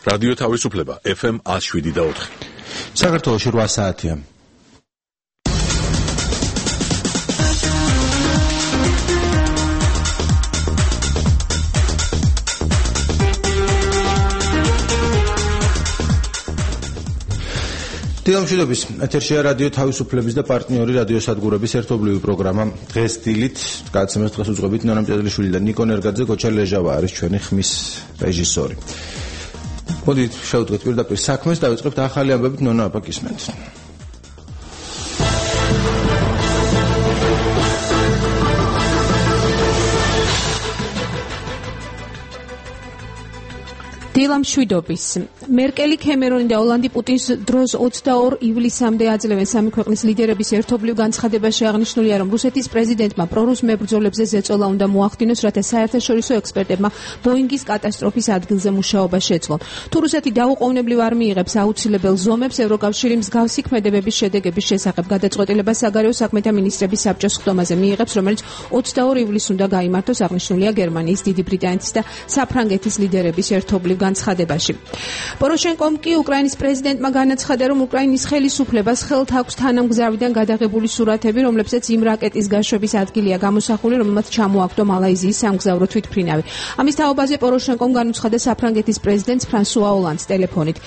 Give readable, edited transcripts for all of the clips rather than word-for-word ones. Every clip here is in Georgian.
რადიო თავისუფლება FM 107.4. საქართველოში 8 საათია. დილამშვიდობის ეთერშია რადიო თავისუფლების და პარტნიორი რადიო სადგურების ერთობლივი პროგრამა დღეს დილით გადაცემას დღეს უძღვებით ნონა მჭედლიშვილი და ნიკო ნერგაძე. გოჩა ლეჟავა არის ჩვენი ხმის რეჟისორი. მოდით შევუდგეთ პირდაპირ საქმეს და დავიწყებთ ახალი ამბებით. ნონა აპაკისმენთ. დილამშვიდობის მერკელი, ქემერონი და ოლანდი პუტინის დროს 22 ივლისამდე აძლევენ სამი ქვეყნის ლიდერების ერთობლივ განცხადებაში აღნიშნულია, რომ რუსეთის პრეზიდენტმა პრორუს მებრძოლებზე ზეწოლა უნდა მოახდინოს, რათა საერთაშორისო ექსპერტებმა ბოინგის კატასტროფის ადგილზე მუშაობა შეძლონ. თუ რუსეთი დაუყოვნებლივ არ მიიღებს აუცილებელ ზომებს, ევროკავშირი მსგავსი ქმედებების შედეგების შესახებ გადაწყვეტილებას საგარეო საქმეთა მინისტრების საბჭოს ხდომაზე მიიღებს, რომელიც 22 ივლისს უნდა გაიმართოს, აღნიშნულია გერმანიის, დიდი ბრიტანეთის და საფრანგეთის ლიდერების ერთობლივ განცხადებაში. პოროშენკომ კი უკრაინის პრეზიდენტმა განაცხადა, რომ უკრაინის ხელისუფლებას ხელთ აქვს თანამგზავრიდან გადაღებული სურათები, რომლებსაც იმ რაკეტის გაშვების ადგილია გამოსახული, რომელმაც ჩამოაგდო მალაიზიის სამგზავრო თვითმფრინავი. ამის თაობაზე პოროშენკომ განუცხადა საფრანგეთის პრეზიდენტს ფრანსუა ოლანდს ტელეფონით.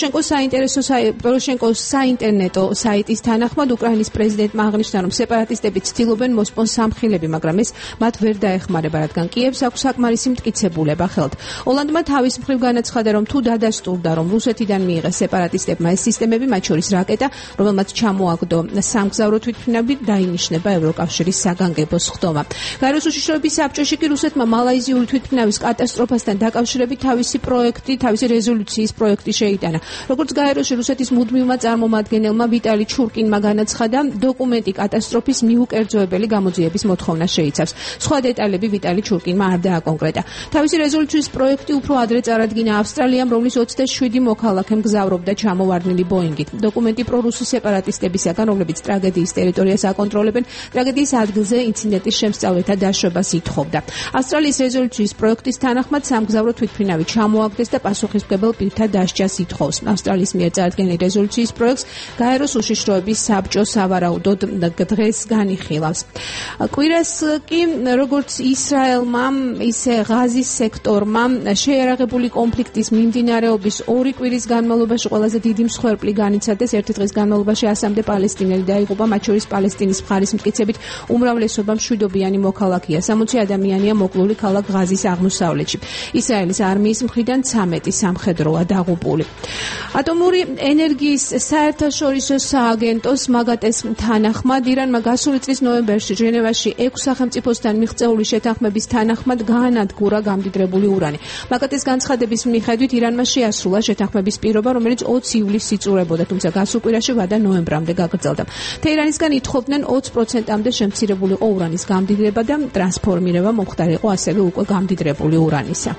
პოროშენკოს საინტერნეტო საიტის თანახმად უკრაინის პრეზიდენტმა აღნიშნა, რომ სეპარატისტები ცდილობენ მოსპონს სამხილები, მაგრამ ეს მათ ვერ დაეხმარება, რადგან კიევს აქვს საკმარისი მტკიცებულება ხელთ. ოლანდმა თავის მხრივ განაცხადა, რომ თუ დადასტურდა, რომ რუსეთიდან მიიღეს სეპარატისტებმა ეს სისტემები, მათ შორის რაკეტა, რომელმაც ჩამოაგდო სამგზავრო თვითმფრინავი, დაინიშნება ევროკავშირის საგანგებოს ხდომა. გაეროს უშიშროების საბჭოში კი რუსეთმა მალაიზიური თვითმფრინავის კატასტროფასთან დაკავშირებით თავისი რეზოლუციის პროექტი შეიტანა. როგორც გაეროში რუსეთის მუდმივმა წარმომადგენელმა ვიტალი ჩურკინმა განაცხადა, დოკუმენტი კატასტროფის მიუკერძოებელი გამოძიების მოთხოვნას შეიცავს. სხვა დეტალები ვიტალი ჩურკინმა არ დააკონკრეტა. თავისი რეზოლუციის პროექტი უფრო ადრე წარადგინა ავსტრალიამ, რომლის 27 მოქალაქე მგზავრობდა ჩამოვარდნილი ბოინგით. დოკუმენტი პრორუსი სეპარატისტებისაგან, რომლებიც ტრაგედიის ტერიტორიას აკონტროლებენ, ტრაგედიის ადგილზე ინციდენტის შემსწავლეთა დაშვებას ითხოვდა. ავსტრალიის რეზოლუციის პროექტის თანახმად სამგზავრო თვითმფრინავი ჩამოაგდეს და პასუხისმგებელ პირთა დასჯას ითხოვს. ავსტრალიის მიერ წარდგენილი რეზოლუციის პროექტს გაეროს უშიშროების საბჭო სავარაუდოდ დღეს განიხილავს. კვირას კი როგორც ისრაელმა, ისე ღაზის სექტორმა შეიარაღებული კონფლიქტის მიმდინარეობის 2 კვირის განმავლობაში ყველაზე დიდი მსხვერპლი განიცადეს. ერთი დღის განმავლობაში 100-მდე პალესტინელი დაიღუპა, მათ შორის პალესტინის მხარის მტკიცებით უმრავლესობა მშვიდობიანი მოქალაქეა. 60 ადამიანია მოკლული ქალაქ ღაზის აღმოსავლეთში. ისრაელის არმიის მხრიდან 13 სამხედროა დაღუპული. ატომური ენერგიის საერთაშორისო სააგენტოს მაგატეს თანახმად, ირანმა გასული წლის ნოემბერში ჟენევაში 6 სახელმწიფოსთან მიღწეული შეთანხმების თანახმად გაანადგურა გამდიდრებული ურანი. მაგატეს განცხადების მიხედვით ირანმა შეასრულა შეთანხმების პირობა, რომელიც 20 ივლისს იწურებოდა, თუმცა გასულ კვირაში ვადა ნოემბრამდე გაგრძელდა. თეირანისგან ითხოვდნენ 20%-მდე შემცირებულიყო ურანის გამდიდრება და ტრანსფორმირება მომხდარიყო ასევე უკვე გამდიდრებული ურანისა.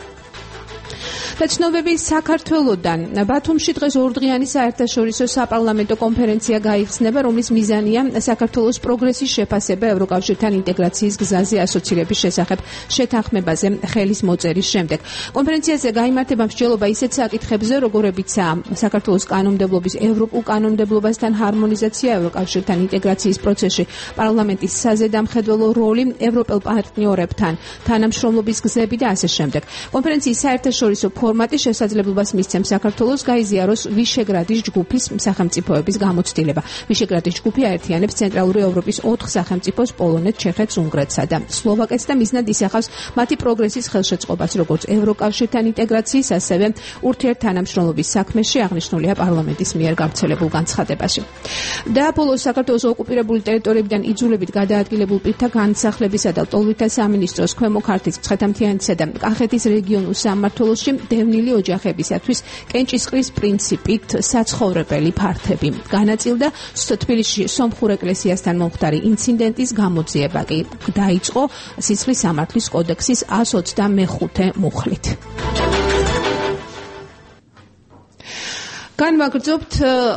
ცნობები საქართველოდან. ბათუმში დღეს ორდღიანი საერთაშორისო საპარლამენტო კონფერენცია გაიხსნება, რომლის მიზანია საქართველოს პროგრესის შეფასება ევროკავშირთან ინტეგრაციის გზაზე ასოცირების შესახებ შეთანხმებაზე ხელის მოწერის შემდეგ. კონფერენციაზე გაიმართება მსჯელობა ისეთ საკითხებზე, როგორებიცაა საქართველოს კანონმდებლობის ევროპულ კანონმდებლობასთან ჰარმონიზაცია, ევროკავშირთან ინტეგრაციის პროცესში პარლამენტის საზედამხედველო როლი, ევროპელ პარტნიორებთან თანამშრომლობის გზები და ასე შემდეგ. კონფერენციის საერთაშორისო ფორმატი შესაძლებლობას მისცემს საქართველოს გაიზიაროს ვიშეგრადის ჯგუფის სახელმწიფოების გამოცდილება. ვიშეგრადის ჯგუფი აერთიანებს ცენტრალური ევროპის 4 სახელმწიფოს, პოლონეთს, ჩეხეთს, უნგრეთსა და სლოვაკეთს და მიზნად ისახავს მათი პროგრესის ხელშეწყობას, როგორც ევროკავშირთან ინტეგრაციის, ასევე ურთიერთთანამშრომლობის საქმეში, აღნიშნულია პარლამენტის მიერ გავრცელებულ განცხადებაში. და ბოლოს საქართველოს ოკუპირებული ტერიტორიებიდან იძულებით გადაადგილებულ პირთა განსახლებისა და ტოლვითა სამინისტროს ქვემო ქართლის, მცხეთა-მთიანეთისა და კახეთის რეგიონულ სამმართველოში დევნილი ოჯახებისათვის კენჭისყრის პრინციპით საცხოვრებელი ფართები განაწილდა. თბილისში სომხურ ეკლესიასთან მომხდარი ინციდენტის გამოძიება კი დაიწყო სისხლის სამართლის კოდექსის 125 მუხლით. თან ვაგრძობთ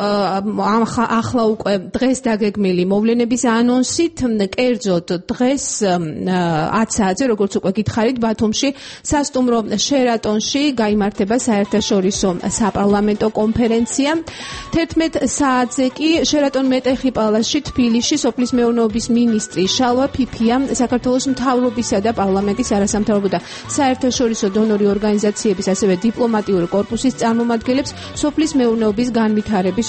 ახლა უკვე დღეს დაგეგმილი მოვლენების ანონსით. კერძოდ დღეს 10 საათზე, როგორც უკვე გითხარით, ბათუმში სასტუმრო შერატონში გაიმართება საერთაშორისო საპარლამენტო კონფერენცია. 11 საათზე კი შერატონ მეტეხი პალასში თბილისში სოფლის მეურნეობის მინისტრი შალვა ფიფია საქართველოს მთავრობისა და პარლამენტის არასამთავრობო და საერთაშორისო დონორი ორგანიზაციების ასევე დიპლომატიური კორპუსის წარმომადგენლებს სოფლის მეურნეობის განვითარების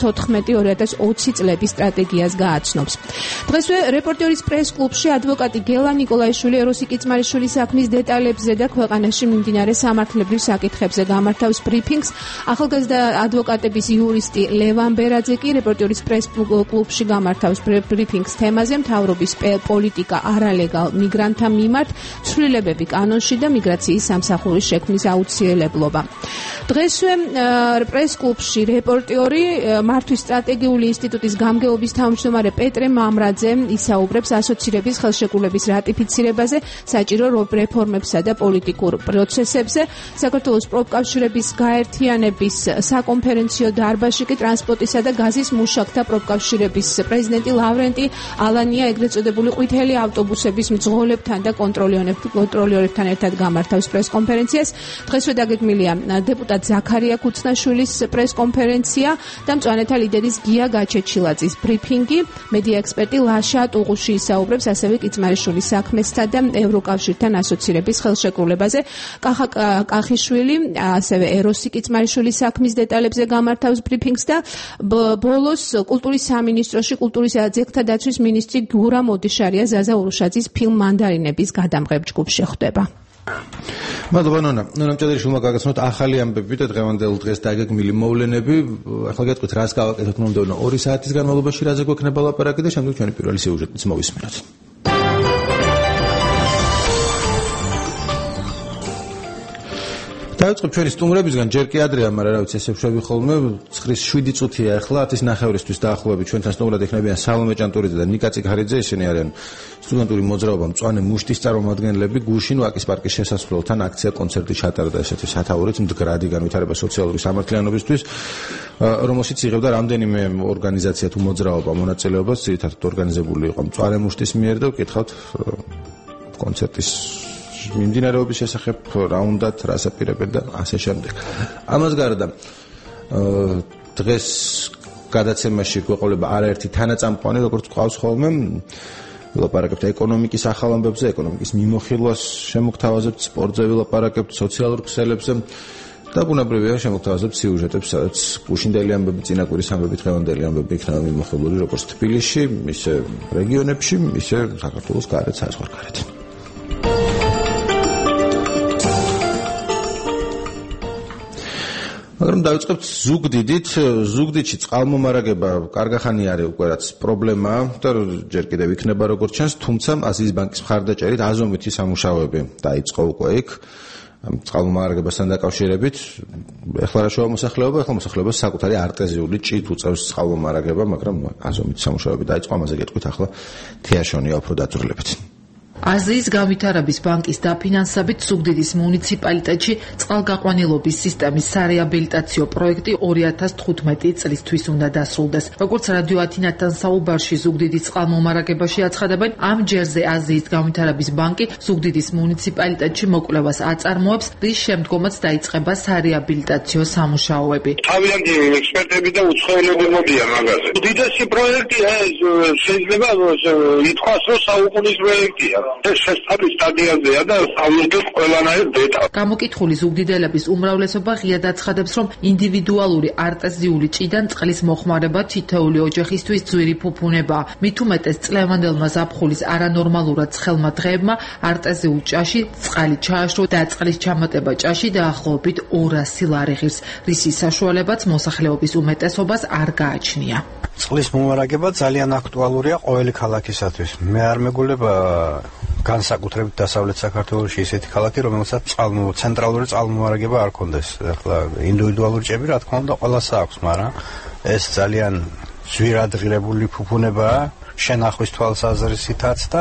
2014-2020 წლების სტრატეგიას გააცნობს. დღესვე რეპორტერის პრეს-კლუბში ადვოკატი გელა ნიკოლაიშვილი ეროსი კიწმარიშვილის საქმის დეტალებზე და ქვეყანაში მიმდინარე სამართლებრივ საკითხებზე გამართავს ბრიფინგს. ახალგაზრდა ადვოკატების იურისტი ლევან ბერაძე კი რეპორტერის პრეს-კლუბში გამართავს ბრიფინგს თემაზე მთავრობის პოლიტიკა არალეგალ მიგრანტთა მიმართ, ცვლილებები კანონში და მიგრაციის სამსახურის შექმნის აუცილებლობა. დღესვე პრეს-კლუბში რეპორტიორი მართვის სტრატეგიული ინსტიტუტის გამგეობის თავმჯდომარე პეტრე მამრაძე ისაუბრებს ასოცირების ხელშეკრულების რატიფიცირებაზე, საჭირო რეფორმებსა და პოლიტიკურ პროცესებზე. საქართველოს პროფკავშირების გაერთიანების საკონფერენციო დარბაზში კი ტრანსპორტისა და გაზის მუშაკთა პროფკავშირების პრეზიდენტი ლავრენტი ალანია ეგრეთ წოდებული ყვითელი ავტობუსების მძღოლებთან და კონტროლერებთან ერთად გამართავს პრესკონფერენციას. დღესვე დაგეგმილია დეპუტატ ზაქარია ქუცნაშვილის პრესკონფერენცია და მწვანეთა ლიდერის გია გაჩეჩილაძის ბრიფინგი. მედია ექსპერტი ლაშა ტუღუში ისაუბრებს ასევე კიწმარიშვილის საქმესთან და ევროკავშირთან ასოცირების ხელშეკრულებაზე. კახა კახიშვილი ასევე ეროსი კიწმარიშვილის საქმის დეტალებზე გამართავს ბრიფინგს და ბოლოს კულტურის სამინისტროში კულტურისა და ძეგლთა დაცვის მინისტრი გურამ ოდიშარია ზაზა ურუშაძის ფილმ მანდარინების გადამღებ ჯგუფში ხვდება. მადლობა ნონა. ნონა მჭედრიშვილმა გაგაცნოთ ახალი ამბები და დღევანდელ დღეს დაგეგმილი მოვლენები. ახლა გეტყვით რას გავაკეთოთ მომდევნო 2 საათის განმავლობაში, რაზე გვექნება ლაპარაკი და შემდეგ ჩვენი პირველი სიუჟეტიც მოვისმინოთ. დავიწყებ ჩვენი სტუმრებისგან, ჯერ კი ადრეა, მაგრამ რა ვიცი, ესე ვშვები ხოლმე, 9:07 წუთია ახლა, 10:09-ისთვის დაახლოებით ჩვენთან სტუმრად ექნებიან სალომე ჭანტურიძე და ნიკა ციხარიძე, ისინი არიან სტუდენტური მოძრაობა მწვანე მუშტის წარმომადგენლები. გუშინ ვაკის პარკის შესასვლელთან აქცია კონცერტი ჩატარდა ესეთი სათაურით მდგრადი განვითარება სოციალური სამართლიანობისთვის, რომელშიც იღებდა რამდენიმე ორგანიზაცია თუ მოძრაობა მონაწილეობას, ძირითადად ორგანიზებული იყო მწვანე მუშტის მიერ და ვკითხავთ კონცერტის მიმდინარეობის შესახებ, რა უნდათ, რას აპირებენ და ასე შემდეგ. ამას გარდა დღეს გადაცემაში გვეყოლება არაერთი თანაწამყვანი, როგორც გვყავს ხოლმე. ვილაპარაკებთ ეკონომიკის ახალ ამბებზე, ეკონომიკის მიმოხილვას შემოგთავაზებთ, სპორტზე ვილაპარაკებთ, სოციალურ ქსელებზე და ბუნებრივია შემოგთავაზებთ სიუჟეტებს, სადაც გუშინდელი ამბები, წინაკვირის ამბები, დღევანდელი ამბები იქნება მიმოხილული როგორც თბილისში, ისე რეგიონებში, ისე საქართველოს გარეთ, საზღვარგარეთ. მაგრამ დავიწყებთ ზუგდიდით. ზუგდიდში წყალმომარაგება კარგახანი არის უკვე რაც პრობლემაა და ჯერ კიდევ იქნება როგორც ჩანს, თუმცა აზიის ბანკის მხარდაჭერით აზომვითი სამუშაოები დაიწყო უკვე იქ წყალმომარაგებასთან დაკავშირებით. ეხლა რა შევა მოსახლეობას საკუთარი არტეზიული ჭით უწევს წყალმომარაგება, მაგრამ აზომვითი სამუშაოები დაიწყო. ამაზე გეტყვით ახლა თეაშონია უფრო დაწვრილებებით. აზიის განვითარების ბანკის დაფინანსებით ზუგდიდის მუნიციპალიტეტში წყალგაყვანილობის სისტემის სარეაბილიტაციო პროექტი 2015 წლისთვის უნდა დასრულდეს. როგორც რადიო ათინათთან საუბარში ზუგდიდის წყალმომარაგებაში აცხადებენ, ამ ჯერზე აზიის განვითარების ბანკი ზუგდიდის მუნიციპალიტეტში მოკვლევას აწარმოებს, რის შემდგომაც დაიწყება სარეაბილიტაციო სამუშაოები. თავიანთი ექსპერტები და უცხოელები მოდიან მაგაზე. უდიდესი პროექტია ეს, შეიძლება ითქვას, რომ საუკუნის პროექტია. ეს შესწავლის სტადიაზეა და სწავლობენ ყველანაირ დეტალს. გამოკითხული ზუგდიდელების უმრავლესობა ღიად აცხადებს, რომ ინდივიდუალური არტეზიული ჭიდან წყლის მოხმარება თითოეული ოჯახისთვის ძვირი ფუფუნებაა. მით უმეტეს წლევანდელმა ზაფხულის არანორმალურად ცხელმა დღეებმა არტეზიულ ჭაში წყალი ჩააშრო და წყლის ჩამატება ჭაში დაახლოებით 200 ლარი ღირს, რისი საშუალებაც მოსახლეობის უმეტესობას არ გააჩნია. წყლის მომარაგება ძალიან აქტუალურია ყოველი ქალაქისათვის. მე არ მეგულება განსაკუთრებით დასავლეთ საქართველოში ისეთი ქალაქი, რომელსაც ცენტრალური წყალმომარაგება არ ქონდეს. ახლა ინდივიდუალური ჭები რა თქმა უნდა ყველას აქვს, მაგრამ ეს ძალიან ძვირადღირებული ფუფუნებაა, შენახვის თვალსაზრისითაც და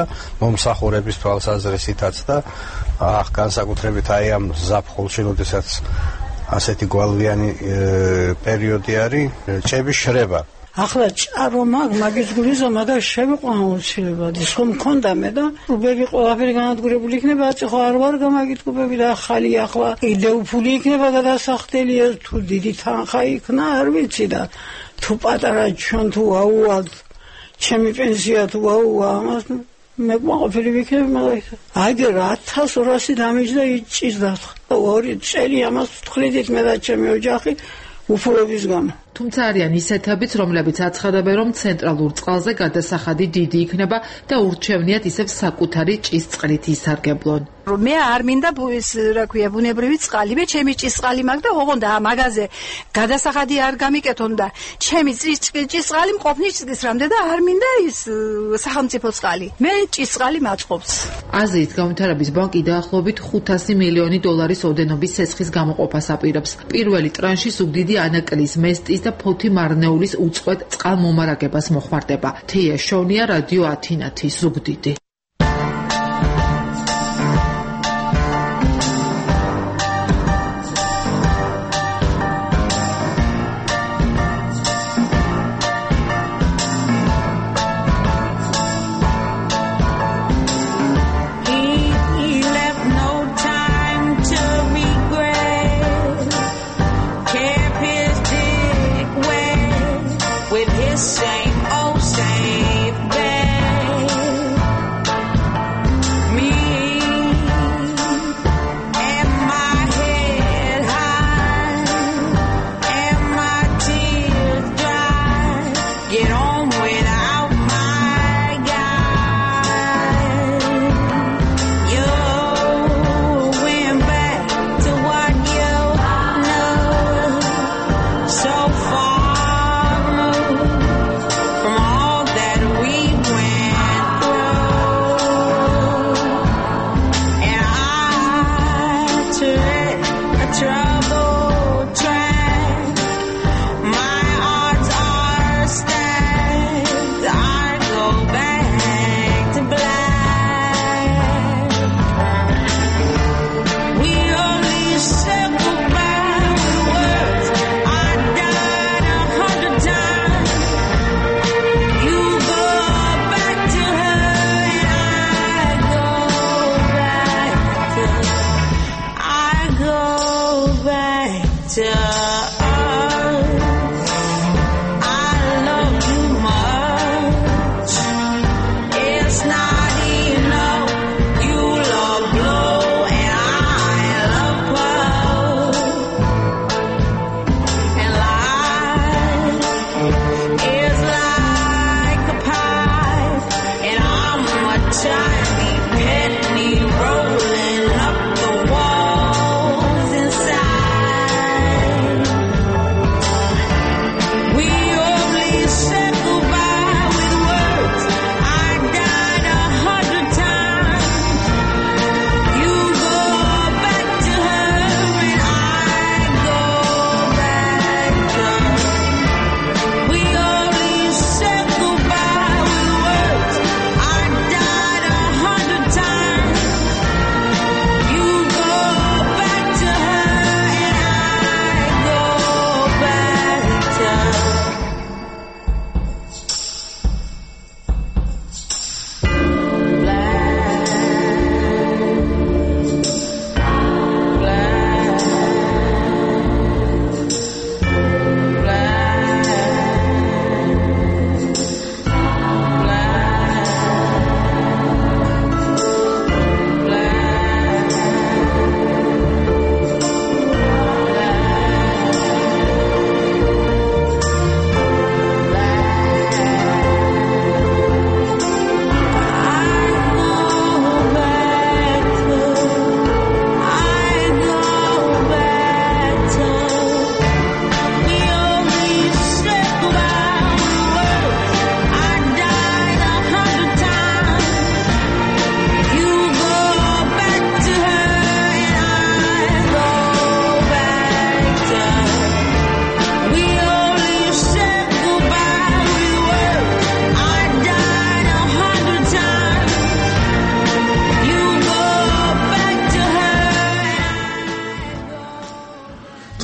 მომსახურების თვალსაზრისითაც და განსაკუთრებით აი ამ ზაფხულში, როდესაც ასეთი გვალვიანი პერიოდი არის ჭების შრება. ახლა ჭარო მაგის გულიზომა და შევიყვან აუცილებლად ის ხომ მქონდა მე და რუბები ყველაფერი განადგურებული იქნება ხო არ ვარ გამაგიტყობები და ახალი ახლა კიდევ ფული იქნება გადასახდელი თუ დიდი თანხა იქნა არ ვიცი და თუ პატარა ჩვენ თუ აუვალ ჩემი პენსია თუ აუვა ამას მე ყოფილი ვიქნები მაგალითად აგერ 1200 დამიჯდა იწისდა 2 წელი ამას ვთხრიდით მე და ჩემი ოჯახი უფლების გამო თუმცა არიან ისეთებიც, რომლებიც აცხადებენ, რომ ცენტრალურ წყალზე გადასახადი დიდი იქნება და ურჩევნიათ ისევ საკუთარი ჭის წყლით ისარგებლონ. მე არ მინდა ბუნებრივი წყალი, მე ჩემი ჭის წყალი მაქვს და ოღონდ მაღაზე გადასახადი არ გამიკეთონ და ჩემი ჭის წყალი მყოფნის ჭის რამდე და არ მინდა ის სახელმწიფო წყალი. მე ჭის წყალი მაწყობს. აზიის განვითარების ბანკი დაახლოებით 500 მილიონი დოლარის ოდენობის ცეცხლის გამოყოფას აპირებს. პირველი ტრანში ზუგდიდი ანაკლის მესტის და ფოთი მარნეულის უწყვეტ წყალმომარაგებას მოხმარდება. თია შოვნია, რადიო ათინათი, ზუგდიდი.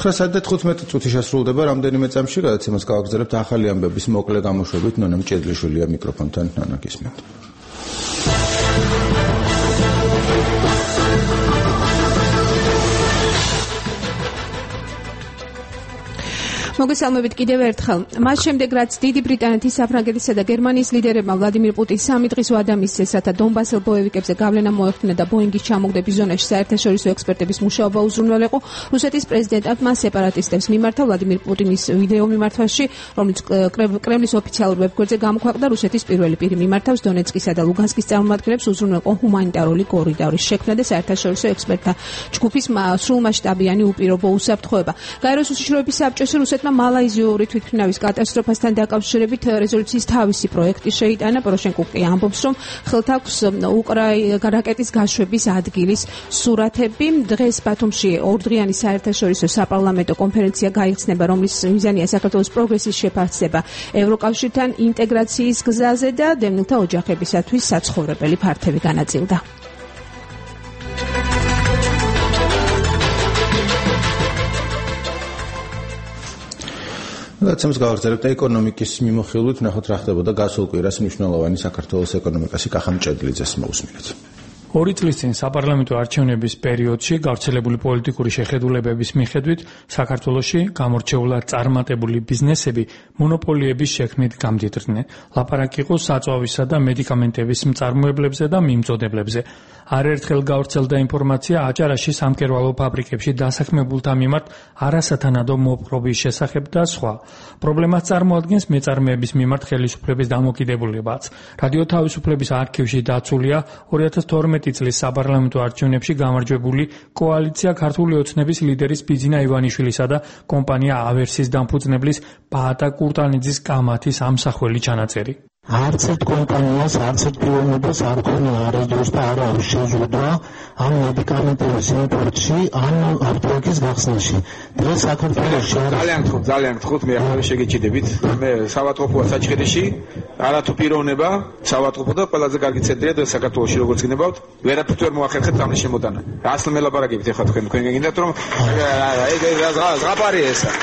9:15 წუთი შესრულდება რამდენიმე წამში, გადაცემას გავაგრძელებთ ახალი ამბების მოკლე გამოშვებით. ნონა მჭედლიშვილია მიკროფონთან, ნონა გისმენთ. მოგესალმებით კიდევ ერთხელ. მას შემდეგ, რაც დიდი ბრიტანეთის, საფრანგეთისა და გერმანიის ლიდერებმა ვლადიმირ პუტინს 3 დღის ვადა მისცეს, რათა დონბასელ ბოევიკებზე გავლენა მოეხდინა და ბოინგის ჩამოგდების ზონაში საერთაშორისო ექსპერტების მუშაობა უზრუნველყო, რუსეთის პრეზიდენტმა სეპარატისტებს მიმართა ვლადიმირ პუტინის ვიდეო მიმართვაში, რომელიც კრემლის ოფიციალურ ვებგვერდზე გამოქვეყნდა, რუსეთის პირველი პირი მიმართავს დონეცკისა და ლუგანსკის წარმომადგენლებს უზრუნველყო ჰუმანიტარული კორიდორის შექმნა და საერთაშორისო ექსპერტთა ჯგუფის სრულმასშტაბიანი უპირობო უსაფრთხოება. გაეროს უშიშროების საბჭოში რუსეთმა მალაიზიური თვითმფრინავის კატასტროფასთან დაკავშირებით რეზოლუციის თავისი პროექტი შეიტანა. პოროშენკო კი ამბობს, რომ ხელთ აქვს რაკეტის გაშვების ადგილის სურათები. დღეს ბათუმში ორდღიანი საერთაშორისო საპარლამენტო კონფერენცია გაიხსნება, რომლის მიზანია საქართველოს პროგრესის შეფასება ევროკავშირთან ინტეგრაციის გზაზე და დევნილთა ოჯახებისათვის საცხოვრებელი ფართები განაწილდა. გადაცემას გავაგრძელებთ ეკონომიკის მიმოხილვით, ნახოთ რა ხდებოდა გასულ კვირას მნიშვნელოვანი საქართველოს ეკონომიკაში. კახა მჭედლიძეს მოусმინეთ. 2 წლის წინ საპარლამენტო არჩევნების პერიოდში გავრცელებული პოლიტიკური შეხედულებების მიხედვით საქართველოში გამორჩეულად წარმატებული ბიზნესები მონოპოლიების შექმნით გამდიდრდნენ. ლაპარაკი იყო საწვავისა და მედიკამენტების მწარმოებლებზე და მიმწოდებლებზე. არაერთხელ გავრცელდა ინფორმაცია აჭარაში სამკერვალო ფაბრიკებში დასაქმებულთა მიმართ არასათანადო მოპყრობის შესახებ და სხვა. პრობლემას წარმოადგენს მეწარმეების მიმართ ხელისუფლების დამოკიდებულებაც. რადიო თავისუფლების არქივში დაცულია 2012 წლის საპარლამენტო არჩევნებში გამარჯვებული კოალიცია ქართული ოცნების ლიდერის ბიძინა ივანიშვილისა და კომპანია ავერსის დამფუძნებლის პაატა კურტანიძის კამათის ამსახველი ჩანაწერი. არც ერთ კომპანიას, არც ერთ პიროვნებას არ ქონია არასდროს და არ არის შეზღუდვა ამ მედიკამენტების იმპორტში, ან აპტეკის გახსნაში. დღეს საქართველოში ძალიან გთხოვთ, მე ახლა შეგეჭიდებით. მე სავატყოფოა საჩხერეში, არათუ პიროვნება, სავატყოფო და ყველაზე კარგი ცენტრია და საქართველოში როგორც გინებავთ, ვერაფერთ ვერ მოახერხებთ ამის შემოტანა. რას მელაპარაკებით ახლა თქვენ გინდათ რომ ზღაპარია ესა.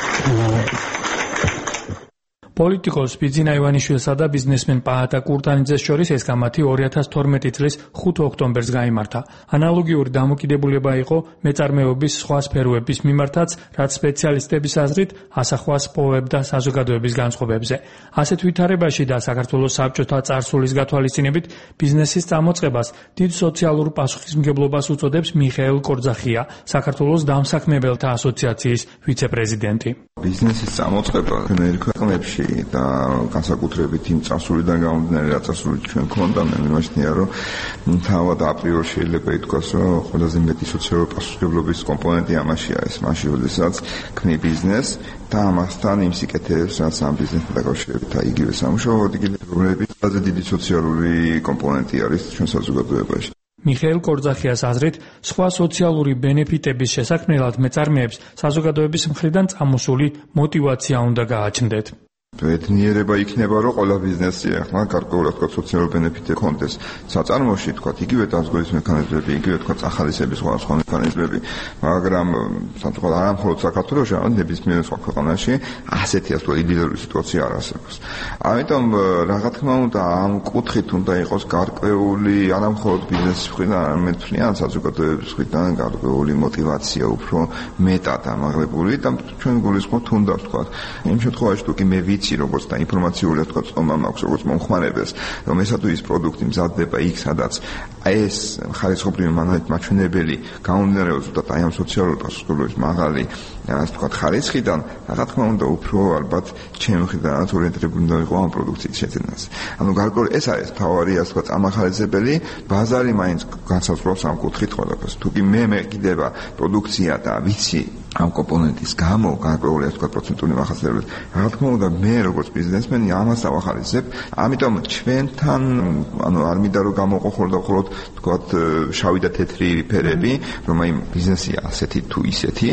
პოლიტიკოს ბიძინა ივანიშვილსა და ბიზნესმენ პაატა კურტანიძეს შორის ეს გამათი 2012 წლის 5 ოქტომბერს გაიმართა. ანალოგიური დამოკიდებულება იყო მეწარმეობის სხვა სფეროების მიმართაც, რაც სპეციალისტების აზრით ასახვას პოებდა საზოგადოების განწყობებზე. ასეთ ვითარებაში და საქართველოს საბჭოთა წარსულის გათვალისწინებით ბიზნესის წამოწყებას დიდ სოციალურ პასუხისმგებლობას უწოდებს მიხეილ კორძახია, საქართველოს დამსაქმებელთა ასოციაციის ვიცე-პრეზიდენტი. ბიზნესის წამოწყება ქვეყნებში და განსაკუთრებით იმ წარსულიდან გამომდინარე, რა წარსული ჩვენ ქონდა, მე მიმაჩნია, რომ თავად აპრიორ შეიძლება ითქვას, რომ ყველაზე მეტი სოციალური პასუხისმგებლობის კომპონენტი ამაშია ეს, მაშინ როდესაც ქმნი ბიზნესს და ამასთან იმ სიკეთეებს, რაც ამ ბიზნესთან დაკავშირებით, იგივე სამუშაო ადგილები, ყველაზე დიდი სოციალური კომპონენტი არის ჩვენ საზოგადოებაში. მიხეილ კორძახიას აზრით, სხვა სოციალური ბენეფიტების შესაქმნელად მეწარმეებს საზოგადოების მხრიდან წამოსული мотивация უნდა გააჩნდეთ. ბედნიერება იქნება, რომ ყველა ბიზნესი ახლა გარკვეულად თქვა სოციალური ბენეფიტი კონდეს საწარმოში, თქვა იგივე დაზღვევის მექანიზმები, იგივე თქვა ახალისების სხვა მექანიზმები, მაგრამ სამწუხაროდ არა მხოლოდ საქართველოში, არამედ ნებისმიერ სხვა ქვეყანაში ასეთი იდეალური სიტუაცია არ არსებობს. ამიტომ რა თქმა უნდა, ამ კუთხით უნდა იყოს გარკვეული არა მხოლოდ ბიზნესის მხრიდან, არამედ მთლიან საზოგადოების მხრიდან გარკვეული мотивация უფრო მეტად ამაღლებული და ჩვენ გულისხმობთ უნდა ვთქვა. იმ შემთხვევაში თუ კი მე როგორც და ინფორმაციული თქვა წომა მაქვს როგორც მომხმარებელს, რომ ესა თუ ის პროდუქტი მზადდება იქ, სადაც ეს ხარისხობრივი მაჩვენებელი გამომდინარეობს და აი ამ სოციალური პასუხისმგებლობის მაღალი ასე თქვა ხარისხიდან, რა თქმა უნდა, უფრო ალბათ ჩემი მხრიდანაც ორიენტირებული უნდა ვიყო ამ პროდუქციის შეძენაზე. ანუ გარკვეული ეს არის თავარი ასე თქვა წამახალისებელი, ბაზარი მაინც განსაზღვრავს ამ კუთხით ყველაფერს. თუ კი მე მეკიდება პროდუქცია და ვიცი ამ კომპონენტის გამო გარკვეული ასე თქვა პროცენტული მახასიათებლები, რა თქმა უნდა, მე როგორც ბიზნესმენი ამას დავახალისებ, ამიტომ ჩვენთან ანუ არ მინდა რომ გამოყო ხოლმე თქვა შავი და თეთრი ფერები, რომ აი ბიზნესია ასეთი თუ ისეთი,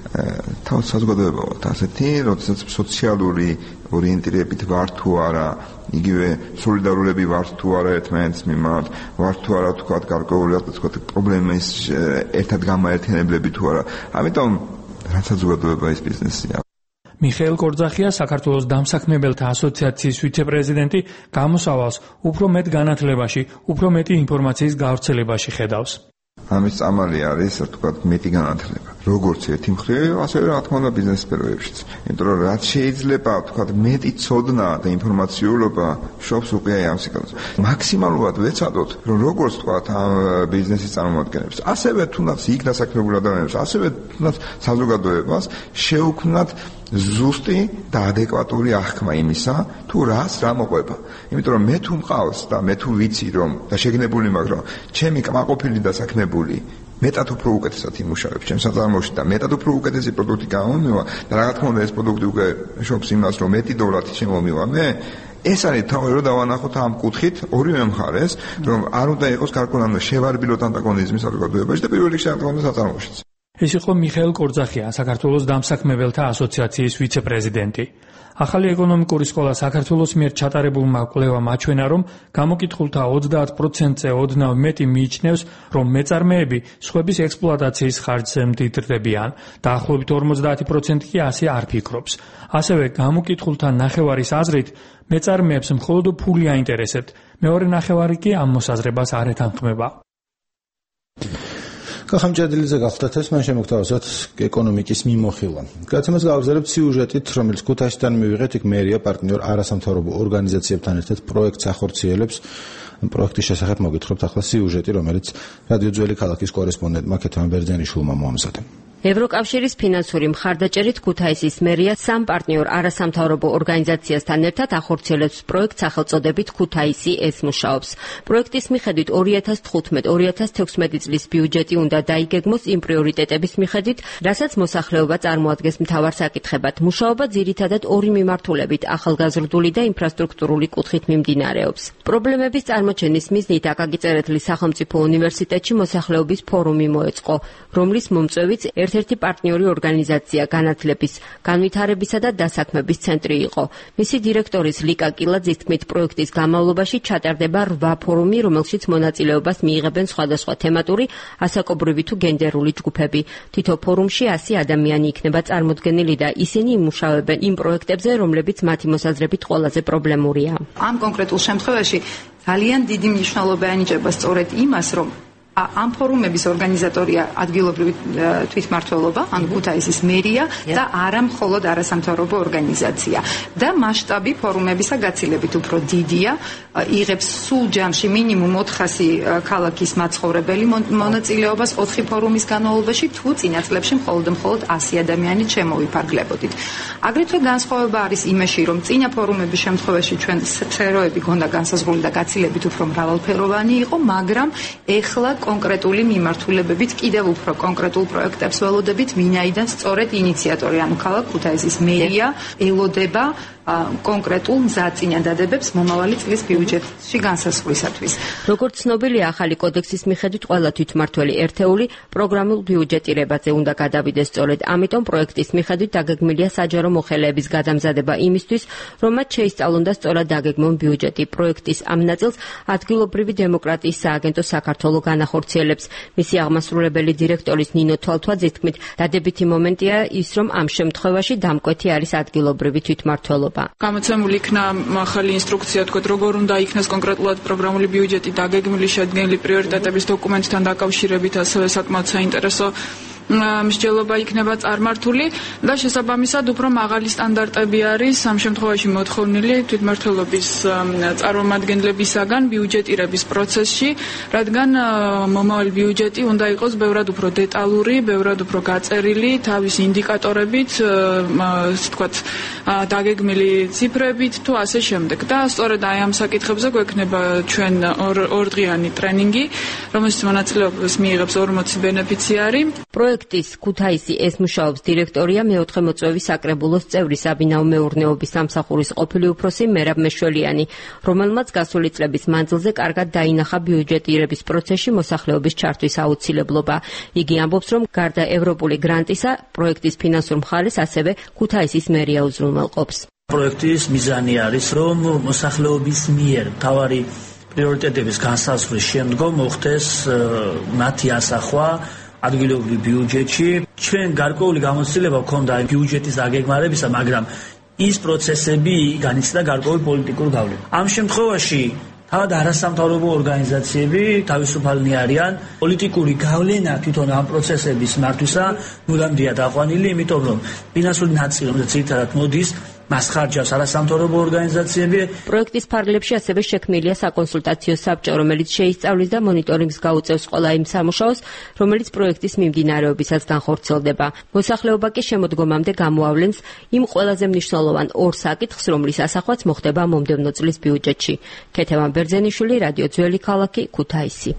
თავად საზოგადოება ვართ ასეთი, როდესაც სოციალური ორიენტირებით ვარ თუ არა, იგივე სოლიდარულები ვარ თუ არა ერთმანეთის მიმართ, ვარ თუ არა თქვა გარკვეული ასე თქვა პრობლემის ერთად გამაერთიანებლები თუ არა. ამიტომ რაც საზოგადოება ის ბიზნესია. მიხეილ კორძახია, საქართველოს დამსაქმებელთა ასოციაციის ვიცე-პრეზიდენტი, გამოსავალს უფრო მეტ განათლებაში, უფრო მეტი ინფორმაციის გავრცელებაში ხედავს. ამის წამალი არის, ასე ვთქვათ, მეტი განათლება. როგორც ერთი მხრივ, ასევე რა თქმა უნდა ბიზნეს სფეროებშიც. იმიტომ რომ რაც შეიძლება, ვთქვათ, მეტი ცოდნა და ინფორმაციულობა შობს უკვე ამ სიკალზე. მაქსიმალურად ვეცადოთ, რომ როგორც ვთქვათ, ამ ბიზნესის წარმომადგენლებს, ასევე თუნდაც იქ დასაქმებულ ადამიანებს, ასევე თუნდაც საზოგადოებას შეუქმნათ ზუსტი და ადეკვატური აღქმა იმისა, თუ რას რა მოყვება. იმიტომ რომ მე თუ მყავს და მე თუ ვიცი რომ და შეგნებული მაქვს რომ ჩემი კმაყოფილი დასაქმებული მეტად უფრო უკეთესად იმუშავებს ჩემს საწარმოში და მეტად უფრო უკეთესი პროდუქტი გამომივა და რა თქმა უნდა ეს პროდუქტი უკვე შობს იმას რომ მეტი დოლარი შემომივა მე ეს არის თავი რომ დავანახოთ ამ კუთხით ორივე მხარეს რომ არ უნდა იყოს გარკვეული შევარბილოთ ანტაგონიზმი საზოგადოებაში და პირველ რიგში რა თქმა უნდა საწარმოშიც. ეს იყო მიხეილ კორძახია, საქართველოს დამსაქმებელთა ასოციაციის ვიცე-პრეზიდენტი. ახალი ეკონომიკური სკოლა საქართველოს მიერ ჩატარებულმა კვლევამ აჩვენა, რომ გამოკითხულთა 30%-ზე ოდნავ მეტი მიიჩნევს, რომ მეწარმეები სხვების ექსპლუატაციის ხარჯზე მდიდრდებიან, დაახლოებით 50% კი ასე არ ფიქრობს. ასევე გამოკითხულთა ნახევარის აზრით, მეწარმეებს მხოლოდ ფული აინტერესებთ, მეორე ნახევარი კი ამ მოსაზრებას არ ეთანხმება. ხამჭედლიზე გახდათ ეს მან შემოგთავაზოთ ეკონომიკის მიმოხილვა. გადაცემას გავაგზავნებთ სიუჟეტით, რომელიც ქუთაისიდან მივიღეთ, იქ მერია პარტნიორ არასამთავრობო ორგანიზაციებთან ერთად პროექტს ახორციელებს. პროექტის შესახებ მოგითხრობთ ახლა სიუჟეტი, რომელიც რადიო ძველი ქალაქის კორესპონდენტმა ქეთევან ბერძენიშვილმა მოამზადა. ევროკავშირის ფინანსური მხარდაჭერით ქუთაისის მერია სამ პარტნიორ არასამთავრობო ორგანიზაციასთან ერთად ახორციელებს პროექტს სახელწოდებით ქუთაისი ესმუშაობს. პროექტის მიხედვით 2015-2016 წლის ბიუჯეტი უნდა დაიგეგმოს იმ პრიორიტეტების მიხედვით, რასაც მოსახლეობა წარმოადგენს მთავარ საკითხებად. მუშაობა ძირითადად ორი მიმართულებით, ახალგაზრდული და ინფრასტრუქტურული კუთხით მიმდინარეობს. პრობლემების წარმოჩენის მიზნით აკაკი წერეთლის სახელმწიფო უნივერსიტეტში მოსახლეობის ფორუმი მოეწყო, რომლის მომწვევიც ერთ-ერთი პარტნიორი ორგანიზაცია განათლების, განვითარებისა და დასაქმების ცენტრი იყო. მისი დირექტორის ლიკა კილაძის თქმით, პროექტის განმავლობაში ჩატარდება 8 ფორუმი, რომელშიც მონაწილეობას მიიღებენ სხვადასხვა თემატური, ასაკობრივი თუ გენდერული ჯგუფები. თითო ფორუმში 100 ადამიანი იქნება წარმოდგენილი და ისინი იმუშავებენ იმ პროექტებზე, რომლებიც მათი მოსაზრებით ყველაზე პრობლემურია. ამ კონკრეტულ შემთხვევაში ძალიან დიდი მნიშვნელობა ენიჭება სწორედ იმას, რომ ამ ფორუმების ორგანიზატორია ადგილობრივი თვითმმართველობა, ანუ ქუთაისის მერია და არა მხოლოდ არასამთავრობო ორგანიზაცია. და მასშტაბი ფორუმებისა გაცილებით უფრო დიდია, იღებს სულ ჯამში მინიმუმ 400 ქალაქის მაცხოვრებელი მონაწილეობას 4 ფორუმის განმავლობაში, თუ წინა წლებში მხოლოდ 100 ადამიანი შემოვიფარგლებოდით. აგრეთვე განსხვავება არის იმაში, რომ წინა ფორუმების შემთხვევაში ჩვენ სფეროები გონდა განსაზღვრული და გაცილებით უფრო მრავალფეროვანი იყო, მაგრამ ეხლა კონკრეტული მიმართულებებით კიდევ უფრო კონკრეტულ პროექტებს ველოდებით, ვინაიდან სწორედ ინიციატორი, ანუ ქალაქ ქუთაისის მერია ელოდება კონკრეტულ მზადწინადადებებს მომავალი წლის ბიუჯეტში განსაზღვრისათვის. როგორც ცნობილია, ახალი კოდექსის მიხედვით ყველა თვითმმართველი ერთეული პროგრამულ ბიუჯეტირებაზე უნდა გადავიდეს სწორედ ამიტომ პროექტის მიხედვით დაგეგმილია საჯარო მოხელეების გადამზადება იმისთვის, რომ მათ შეისწავლონ და სწორად დაგეგმონ ბიუჯეტი. პროექტის ამ ნაწილს ადგილობრივი დემოკრატიის სააგენტო საქართველოს განახორციელებს. მისი აღმასრულებელი დირექტორის ნინო თვალთვაძის თქმით, დადებითი მომენტია ის, რომ ამ შემთხვევაში დამკვეთი არის ადგილობრივი თვითმმართველობა. გამოცემული იქნა ახალი ინსტრუქცია, თქვა როგორ უნდა იქნას კონკრეტულად პროგრამული ბიუჯეტი დაგეგმილი, შედგენილი პრიორიტეტების დოკუმენტთან დაკავშირებით, ასევე საკმაოდ საინტერესო მსჯელობა იქნება წარმართული და შესაბამისად უფრო მაღალი სტანდარტები არის ამ შემთხვევაში მოთხოვნილი თვითმმართველობის წარმომადგენლებისაგან ბიუჯეტირების პროცესში, რადგან მომავალი ბიუჯეტი უნდა იყოს ბევრად უფრო დეტალური, ბევრად უფრო გაწერილი, თავის ინდიკატორებით, ვთქვათ, დაგეგმილი ციფრებით თუ ასე შემდეგ. და სწორედ აი ამ საკითხებზე გვექნება ჩვენ ორდღიანი ტრენინგი, რომელშიც მონაწილეობას მიიღებს 40 ბენეფიციარი. პროექტის ქუთაისი ესმუშაობს დირექტორია მეოთხე მოწვევის საკრებულოს წევრი საბინაო მეურნეობის სამსახურის ყოფილი უფროსი მერაბ მეშველიანი, რომელმაც გასული წლების მანძილზე კარგად დაინახა ბიუჯეტირების პროცესში მოსახლეობის ჩართვის აუცილებლობა. იგი ამბობს, რომ გარდა ევროპული გრანტისა, პროექტის ფინანსურ მხარეს ასევე ქუთაისის მერია უზრუნველყოფს. პროექტის მიზანი არის, რომ მოსახლეობის მიერ მთავარი პრიორიტეტების განსაზღვრის შემდგომ მოხდეს მათი ასახვა ადგილობრივ ბიუჯეტში ჩვენ გარკვეული გამოცდილება გვქონდა ბიუჯეტის დაგეგმარებისა, მაგრამ ის პროცესები განიცდა გარკვეული პოლიტიკური გავლენა. ამ შემთხვევაში თავად არასამთავრობო ორგანიზაციები თავისუფალნი არიან, პოლიტიკური გავლენა თვითონ ამ პროცესების მართვისა მუდამია დაყვანილი, იმიტომ რომ ფინანსური ნაწილი, რომელიც ერთად მოდის, მას ხარჯავს არასამთავრობო ორგანიზაციები. პროექტის ფარგლებში ასევე შექმნილია საკონსულტაციო საბჭო, რომელიც შეისწავლის და მონიტორინგს გაუწევს ყველა იმ სამუშაოს, რომელიც პროექტის მიმდინარეობისას განხორციელდება. მოსახლეობა კი შემოდგომამდე გამოავლენს იმ ყველაზე მნიშვნელოვან ორ საკითხს, რომლის ასახვაც მოხდება მომდევნო წლის ბიუჯეტში. ქეთევან ბერძენიშვილი, რადიო ძველი ქალაქი, ქუთაისი.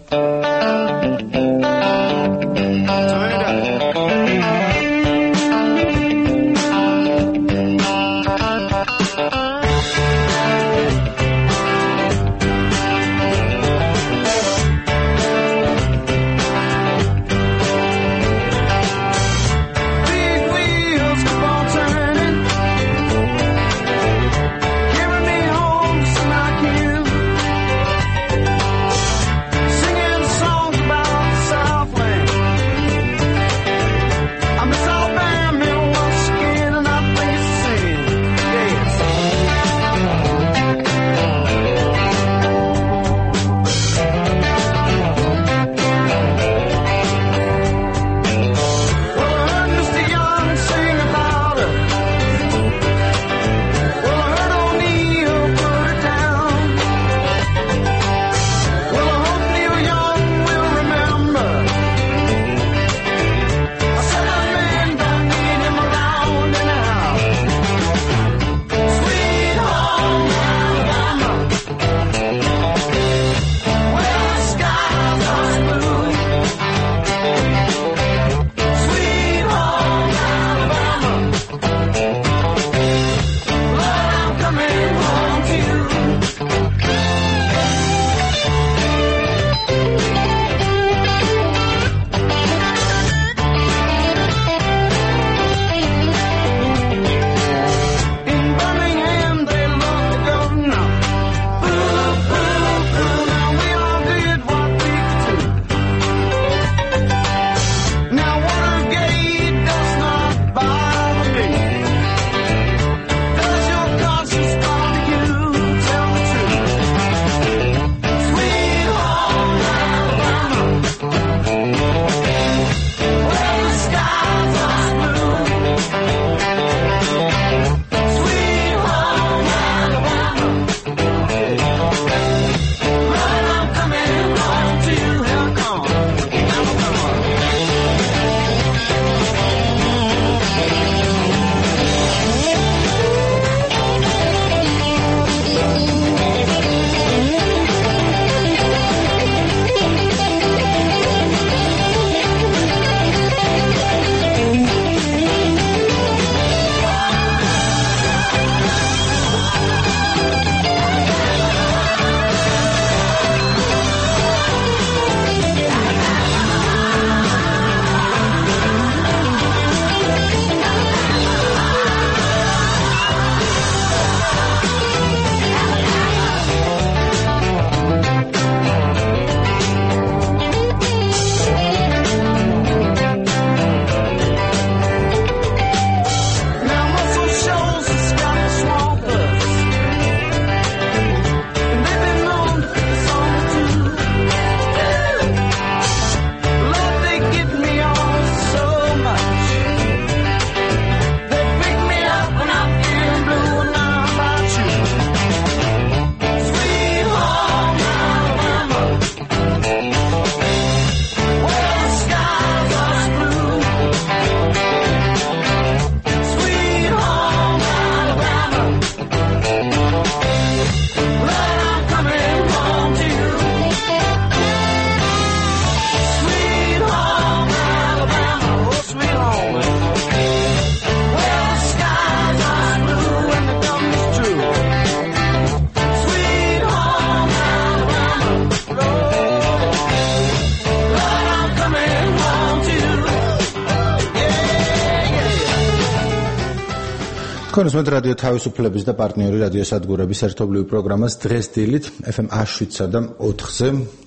კონსმეთ რადიო თავისუფლების და პარტნიორი რადიოსადგურების ერთობლივი პროგრამას დღეს დილით FM 107-და 4-ზე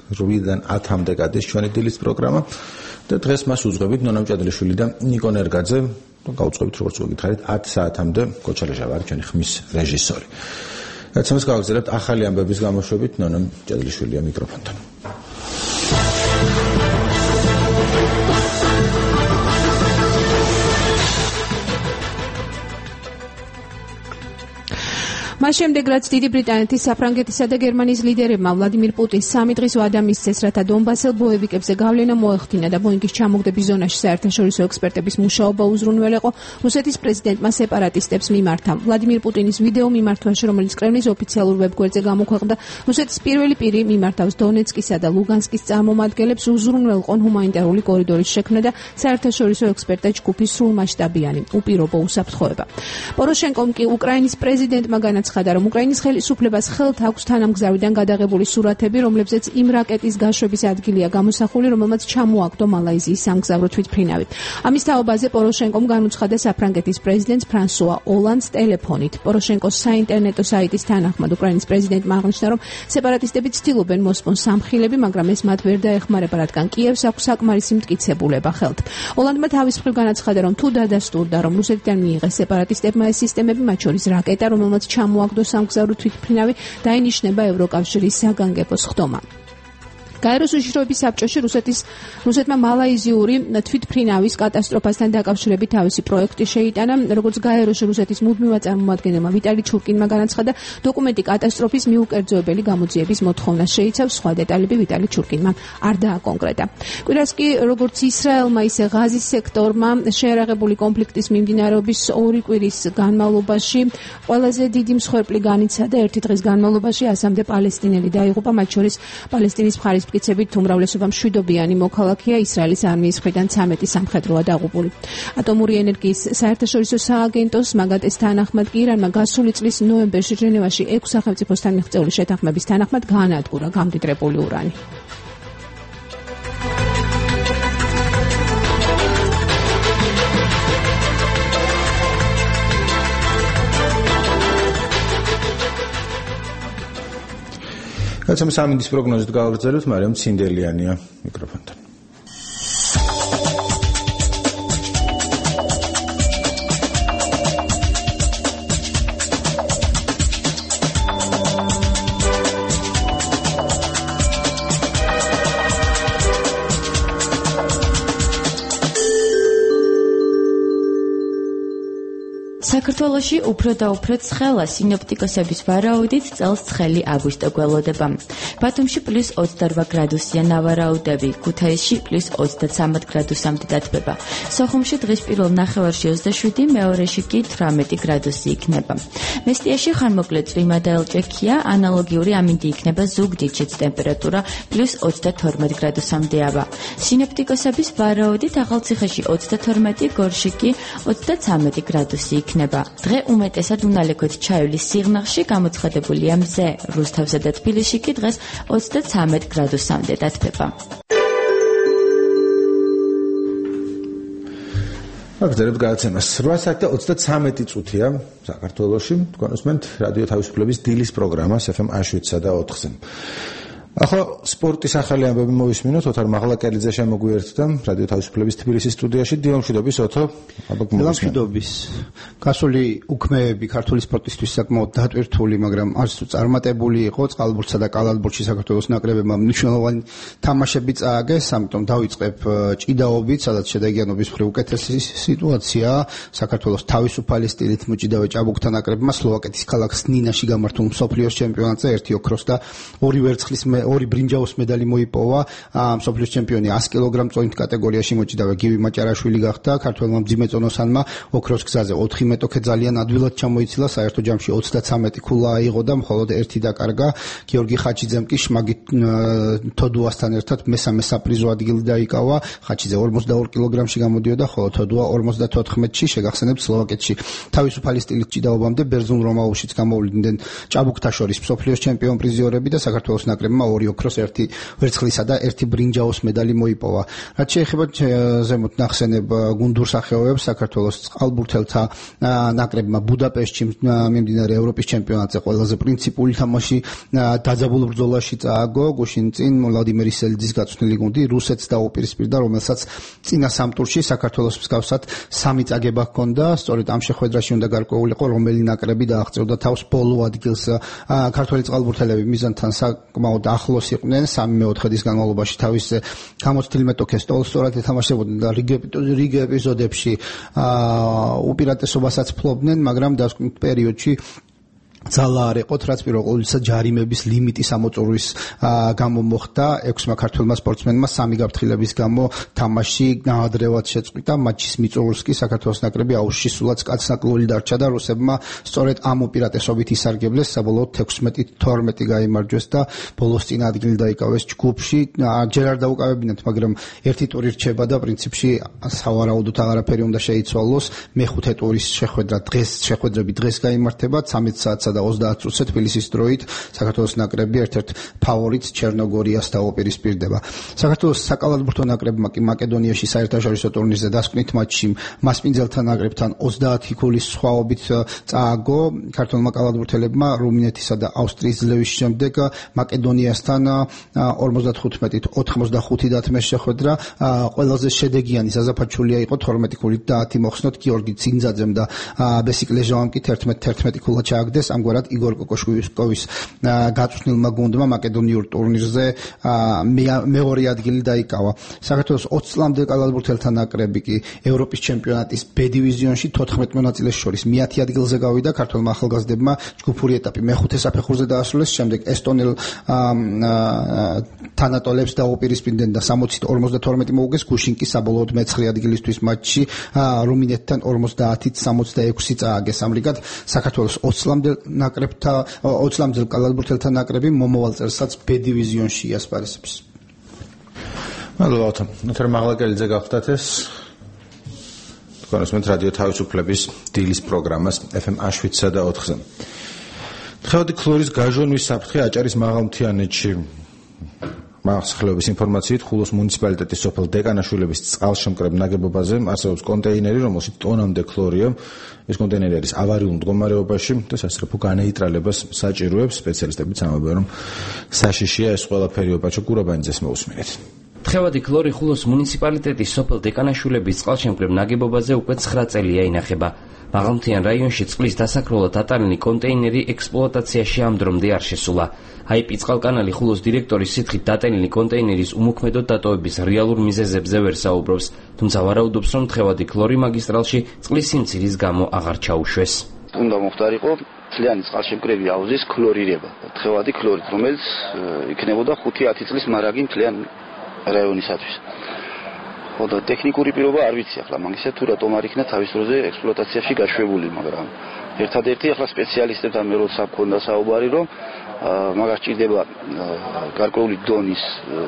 8-დან 10-მდე გადის ჩვენი დილის პროგრამა და დღეს მას უძღვებით ნონა მჭადრიშვილი და ნიკო ნერგაძე. გავუძღვებით როგორც გითხარით 10 საათამდე კოჩა ლეჟავა არის ჩვენი ხმის რეჟისორი. რაც გავაგზავნებთ ახალი ამბების გამოშვებით ნონა მჭადრიშვილია მიკროფონთან. მას შემდეგ რაც დიდი ბრიტანეთის, საფრანგეთისა და გერმანიის ლიდერებმა ვლადიმირ პუტინს 3 დღის ვადა მისცეს, რათა დონბასელ ბოევიკებზე გავლენა მოეხდინა და ბოინგის ჩამოგდების ზონაში საერთაშორისო ექსპერტების მუშაობა უზრუნველყო, რუსეთის პრეზიდენტმა სეპარატისტებს მიმართა. ვლადიმირ პუტინის ვიდეო მიმართვაში, რომელიც კრემლის ოფიციალურ ვებგვერდზე გამოქვეყნდა, რუსეთის პირველი პირი მიმართავს დონეცკისა და ლუგანსკის წარმომადგენლებს უზრუნველყონ ჰუმანიტარული კორიდორის შექმნა და საერთაშორისო ექსპერტთა ჯგუფის სრულმასშტაბიანი უპირობო უსაფრთხოება. პოროშენკომ კი უკრაინის პრეზიდენტმა განაცხადა, რომ უკრაინის ხელისუფლებას ხელთ აქვს თანამგზავრიდან გადაღებული სურათები, რომლებზეც იმ რაკეტის გაშვების ადგილია გამოსახული, რომელმაც ჩამოაგდო მალაიზიის სამგზავრო თვითმფრინავი. ამის თაობაზე პოროშენკომ განუცხადა საფრანგეთის პრეზიდენტს ფრანსუა ოლანდს ტელეფონით. პოროშენკოს საინტერნეტო საიტის თანახმად უკრაინის პრეზიდენტმა აღნიშნა, რომ სეპარატისტები ცდილობენ მოსპონს სამხილები, მაგრამ ეს მათ ვერ დაეხმარება, რადგან კიევს აქვს საკმარისი მტკიცებულება ხელთ. ოლანდმა თავის მხრივ განაცხადა, რომ თუ დადასტურდა, რომ რუსეთიდან მიიღეს სეპარატისტებმა ეს სისტემები, მათ შორის რაკეტა, რომელმაც ჩამოაგდო სამგზავრო თვითმფრინავი, დაინიშნება ევროკავშირის საგანგებოს ხდომა. გაეროს უშიშროების საბჭოში რუსეთმა მალაიზიური თვითმფრინავის კატასტროფასთან დაკავშირებით თავისი პროექტი შეიტანა, როგორც გაეროში რუსეთის მუდმივ წარმომადგენელმა ვიტალი ჩურკინმა განაცხადა, დოკუმენტი კატასტროფის მიუკერძოებელი გამოძიების მოთხოვნას შეიცავს, სხვა დეტალები ვიტალი ჩურკინმა არ დააკონკრეტა. კვირას კი როგორც ისრაელმა, ისე ღაზის სექტორმა შეერაღებული კონფლიქტის მიმდინარეობის 2 კვირის განმავლობაში ყველაზე დიდი მსხვერპლი განიცადა. 1 დღის განმავლობაში 100-მდე პალესტინელი დაიღუპა, მათ შორის პალესტინის მხარის მტკიცებით უმრავლესობა მშვიდობიანი მოქალაქეა, ისრაელის არმიის მხრიდან 13 სამხედროა დაღუპული. ატომური ენერგიის საერთაშორისო სააგენტოს მაგატეს თანახმად კი ირანმა გასული წლის ნოემბერში ჟენევაში 6 სახელმწიფოსთან მიღწეული შეთანხმების თანახმად გაანადგურა გამდიდრებული ურანი. რაც სამინდის პროგნოზით გავაგრძელებთ, მარიამ ცინდელიანია მიკროფონთან. საქართველოში უფრო და უფრო ცხელა სინოპტიკოსების ვარაუდით წელს ცხელი აგვისტო გველოდება. ბათუმში +28 გრადუსია ნავარაუდები, ქუთაისში +33 გრადუსამდე დათბება. სოხუმში დღის პირველ ნახევარში 27, მეორეში კი 18 გრადუსი იქნება. მესტიაში ხანმოკლე წვიმა და ელჭექია, ანალოგიური ამინდი იქნება ზუგდიდშიც ტემპერატურა +22 გრადუსამდეა. სინოპტიკოსების ვარაუდით ახალციხეში 32, გორში კი 33 გრადუსი იქნება. დღე უმეტესად უნალექვით ჩაივლის სიღნაღში, გამოცხადებულია მზე, რუსთავსა და თბილისში კი დღეს 33 გრადუსამდე დათბება. აგზერებ გადაცემას 8:23 წუთია საქართველოში. თქვენ უსმენთ რადიო თავისუფლების დილის პროგრამას FM A7-სა და 4-ზე. ახლა სპორტის ახალი ამბები მოვისმინოთ. ოთარ მაღლაკელიძე შემოგვიერთდა რადიო თავისუფლების თბილისის სტუდიაში. დილამშვიდობის ოთო. დილამშვიდობის. გასული უქმეები ქართული სპორტისთვის საკმაოდ დატვირთული, მაგრამ არც თუ წარმატებული იყო. წყალბურთსა და კალათბურთში საქართველოს ნაკრებებმა მნიშვნელოვანი თამაშები წააგეს, ამიტომ დავიწყებ ჭიდაობით, სადაც შედეგიანობის მხრივ უკეთესი სიტუაცია. საქართველოს თავისუფალი სტილით მოჭიდავე ჭაბუკთა ნაკრებმა სლოვაკეთის ქალაქ სნინაში გამართულ მსოფლიოს ჩემპიონატზე 1 ოქროს და 2 ვერცხლის 2 ბრინჯაოს medali მოიპოვა. მსოფლიოს ჩემპიონი 100 კილოგრამ წონით კატეგორიაში მოჭიდავე გივი მაჭარაშვილი გახდა. ქართველმა მძიმე წონოსანმა ოქროს გზაზე 4 მეტოქე ძალიან ადვილად ჩამოიცილა. საერთო ჯამში 33 ქულა აიღო და მხოლოდ 1 დაკარგა. გიორგი ხაჩიძემ კი შმაგი თოდუასთან ერთად მესამე საპრიზო ადგილი დაიკავა. ხაჩიძე 42 კილოგრამში გამოდიოდა, ხოლო თოდუა 54-ში. შეგახსენებთ, სლოვაკეთში თავისუფალი სტილით ჭიდაობამდე ბერძნულ რომაულშიც გამოვლინდნენ ჭაბუკთა შორის მსოფლიოს ჩემპიონ პრიზიორები და საქართველოს ნაკრებმა 2 ოქროს, 1 ვერცხლისა და 1 ბრინჯაოს медали მოიპოვა. რაც შეეხება ზემოთ ნახსენებ გუნდურ სახეობებს, საქართველოს წყალბურთელთა ნაკრებმა ბუდაპეშტში მიმდინარე ევროპის ჩემპიონატზე ყველაზე პრინციპული თამაში დაძაბულ ბრძოლაში წააგო. გუშინ წინ ვლადიმერ ისელიძის გაწვრთნილი გუნდი რუსეთს დაუპირისპირდა, რომელსაც წინა სამ ტურში საქართველოს მსგავსად 3 წაგება ჰქონდა. სწორედ ამ შეხვედრაში უნდა გარკვეულიყო, რომელი ნაკრები დააღწევდა თავს ბოლო ადგილს. ქართველი წყალბურთელები მიზანთან საკმაოდ ახლოს იყვნენ, 3/4-დის განმავლობაში თავის გამოცდილ მეტოქეს სტოლსტორად ეთამაშებოდნენ და რიგ ეპიზოდებში უპირატესობასაც ფლობდნენ, მაგრამ დასკვნით პერიოდში ძალა არ ეყოთ, რაც პირველ ყოვლისა ჯარიმების ლიმიტის ამოწურვის გამო მოხდა. 6 ქართველმა სპორტსმენმა 3 გაფრთხილების გამო თამაში ნაადრევად შეწყვიტა. მატჩის მიწურულს კი საქართველოს ნაკრები აუზში სულაც კაცნაკლული დარჩა და რუსებმა სწორედ ამ უპირატესობით ისარგებლეს, საბოლოოდ 16-12 გაიმარჯვეს და ბოლოს წინა ადგილი დაიკავეს ჯგუფში. ჯერ არ დაუკავებინათ, მაგრამ ერთი ტური რჩება და პრინციპში სავარაუდოდ აღარაფერი უნდა შეიცვალოს. მეხუთე ტურის შეხვედრები დღეს გაიმართება 13 საათსა და 30 წუთზე თბილისის დროით. საქართველოს ნაკრები ერთ-ერთ ფავორიტს ჩერნოგორიას დაუპირისპირდება. საქართველოს საკალათბურთო ნაკრებმა კი მაკედონიაში საერთაშორისო ტურნირზე დასკვნით მატჩში მასპინძელთა ნაკრებთან 30 ქულის სხვაობით წააგო. ქართველმა კალათბურთელებმა რუმინეთისა და ავსტრიის ძლევის შემდეგ მაკედონიასთან 55-85 დათმეს შეხვედრა. ყველაზე შედეგიანი საზაფარჩულია იყო 12 ქულით და 10 მოხსნოთ. გიორგი ცინძაძემ და ბესიკ ლეჟავამ კი 11 ქულა ჩააგდეს. ამგვარად იგორ კოკოშკოვის გაწვრთნილმა გუნდმა მაკედონიურ ტურნირზე მეორე ადგილი დაიკავა. საქართველოს 20 წლამდე კალათბურთელთა ნაკრები კი ევროპის ჩემპიონატის B დივიზიონში 14 მონაწილეს შორის მე-10 ადგილზე გავიდა. ქართველმა ახალგაზრდებმა ჯგუფური ეტაპი მეხუთე საფეხურზე დაასრულეს, შემდეგ ესტონელ თანატოლებს დაუპირისპირდნენ და 60-52 მოუგეს. გუშინ კი საბოლოოდ მე-9 ადგილისთვის მატჩში რუმინეთთან 50-66 წააგეს. ამრიგად საქართველოს 20 წლამდე ნაკრებთა 20 წლამდელ კალათბურთელთა ნაკრები მომავალ წელსაც B დივიზიონში იასპარესებს. მადლობა. ნოთარ მაღლაკელიძე გახდათ ეს თქვენს რადიო თავისუფლების დილის პროგრამას FM 7-სა და 4-ზე. თხევადი ქლორის გაჟონვის საფრთხე აჭარის მაღალმთიანეთში. მაღალმთიანეთის ინფორმაციით ხულოს მუნიციპალიტეტის სოფელ დეკანაშვილების წყალშემკრებ ნაგებობაზე არსებობს კონტეინერი, რომელშიც ტონამდე ქლორია. ეს კონტეინერი არის ავარიულ მდგომარეობაში და სასწრაფო განეიტრალებას საჭიროებს. სპეციალისტებიც ამბობენ, რომ საშიშია ეს ყველაფერი. ოპაჩო გურაბანიძეს მოусმინეთ. თხევადი ქლორი ხულოს მუნიციპალიტეტის სოფელ დეკანაშვილების წყალშემკრებ ნაგებობაზე უკვე 9 წელია ინახება. მაღალმთიან რაიონში წყლის დასაქროლად ატანილი კონტეინერი ექსპლუატაციაში ამ დრომდე არ შესულა. IP წყალკანალი ხულოს დირექტორის სიტყვით დატენილი კონტეინერის უმოქმედოდ დატოვების რეალურ მიზეზებზე ვერ საუბრობს, თუმცა ვარაუდობს, რომ თხევადი ქლორი მაგისტრალში წყლის სიმცირის გამო აღარ ჩაუშვეს. უნდა მოხდარიყო მთლიანი წყალშემკრები აუზის ქლორირება. თხევადი ქლორით, რომელიც იქნებოდა 5-10 წლის მარაგი მთლიან რაიონისათვის. ხოდა ტექნიკური პირობა არ ვიცი ახლა მაგისა თუ რატომ არ იქნა თავის დროზე ექსპლუატაციაში გაშვებული, მაგრამ ერთადერთი ახლა სპეციალისტებთან მე როცა მქონდა საუბარი, რომ მაგას ჭირდება გარკვეული დონის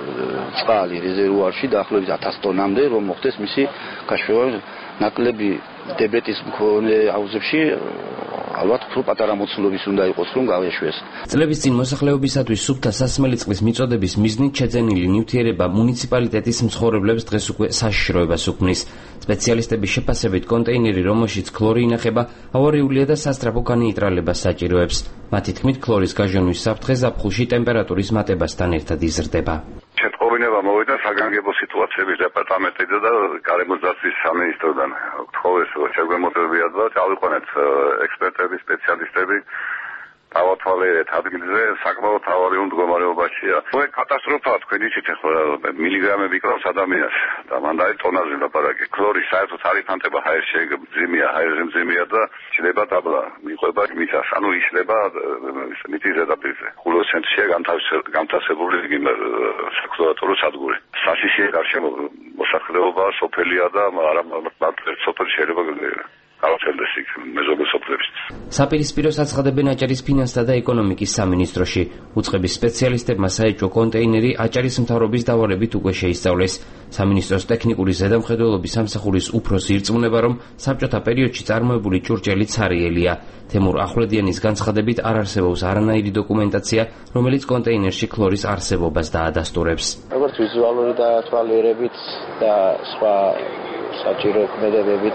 წყალი რეზერვუარში დაახლოებით 1000 ტონამდე, რომ მოხდეს მისი გაშვება. ნაკლები დებეტის მქონე აუზებში ალბათ უფრო პატარა მოცულობის უნდა იყოს, რომ გავეშვეს. წლების წინ მოსახლეობისათვის სუფთა სასმელი წყლის მიწოდების მიზნით შეძენილი ნივთიერება მუნიციპალიტეტის მცხოვრებლებს დღეს უკვე საშიშროებას უქმნის. სპეციალისტების შეფასებით კონტეინერი, რომელშიც ქლორი ინახება, ავარიულია და სასწრაფო განეიტრალებას საჭიროებს. მათი თქმით, ქლორის გაჟონვის საფრთხე ზაფხულში ტემპერატურის მატებასთან ერთად იზრდება. შეტყობინება მოვიდა საგანგებო სიტუაციების დეპარტამენტიდან და გარემოძრაციის სამინისტროდან. თხოვეს შეგვემოწმებიათ და წავიყვანეთ ექსპერტები, სპეციალისტები. დავათვალიერეთ ადგილზე, საკმაოდ ავარიულ მდგომარეობაშია. ეს კატასტროფაა, თქვენ იცით ახლა მილიგრამები კლავს ადამიანს და მან დაი ტონაზე ლაპარაკი. ქლორი საერთოდ არ იფანტება ჰაერში, ჰაერზე მძიმეა და შეიძლება დაბლა მიყვება მიწას, ანუ იშლება მიწის ზედაპირზე. ხულოს ცენტრშია განთავსებული საქსპლუატორო სადგური. საშიშია გარშემო მოსახლეობა, სოფელია და არა სოფელი შეიძლება გაუწევდეს იქ მეზობელ სოფლებს. საპირისპირო საცხადებენ აჭარის ფინანსთა და ეკონომიკის სამინისტროში. უწყების სპეციალისტებმა საეჭვო კონტეინერი აჭარის მთავრობის დავალებით უკვე შეისწავლეს. სამინისტროს ტექნიკური ზედამხედველობის სამსახურის უფროსი ირწმუნება, რომ საბჭოთა პერიოდში წარმოებული ჭურჭელი ცარიელია. თემურ ახვლედიანის განცხადებით არ არსებობს არანაირი დოკუმენტაცია, რომელიც კონტეინერში ქლორის არსებობას დაადასტურებს. როგორც ვიზუალური დათვალიერებით და სხვა საჭირო ქმედებებით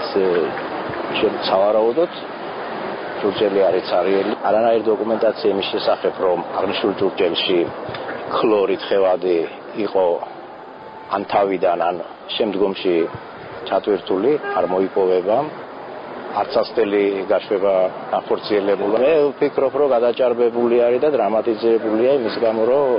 სავარაუდოდ ჭურჭელი არის ცარიელი. არანაირი დოკუმენტაცია იმის შესახებ, რომ აღნიშნულ ჭურჭელში ქლორი თხევადი იყო ან თავიდან ან შემდგომში ჩატვირთული, არ მოიპოვება. არცასწელი გაშვება ახორციელებულა. მე ვფიქრობ, რომ გადაჭარბებული არის და დრამატიზებულია იმის გამო, რომ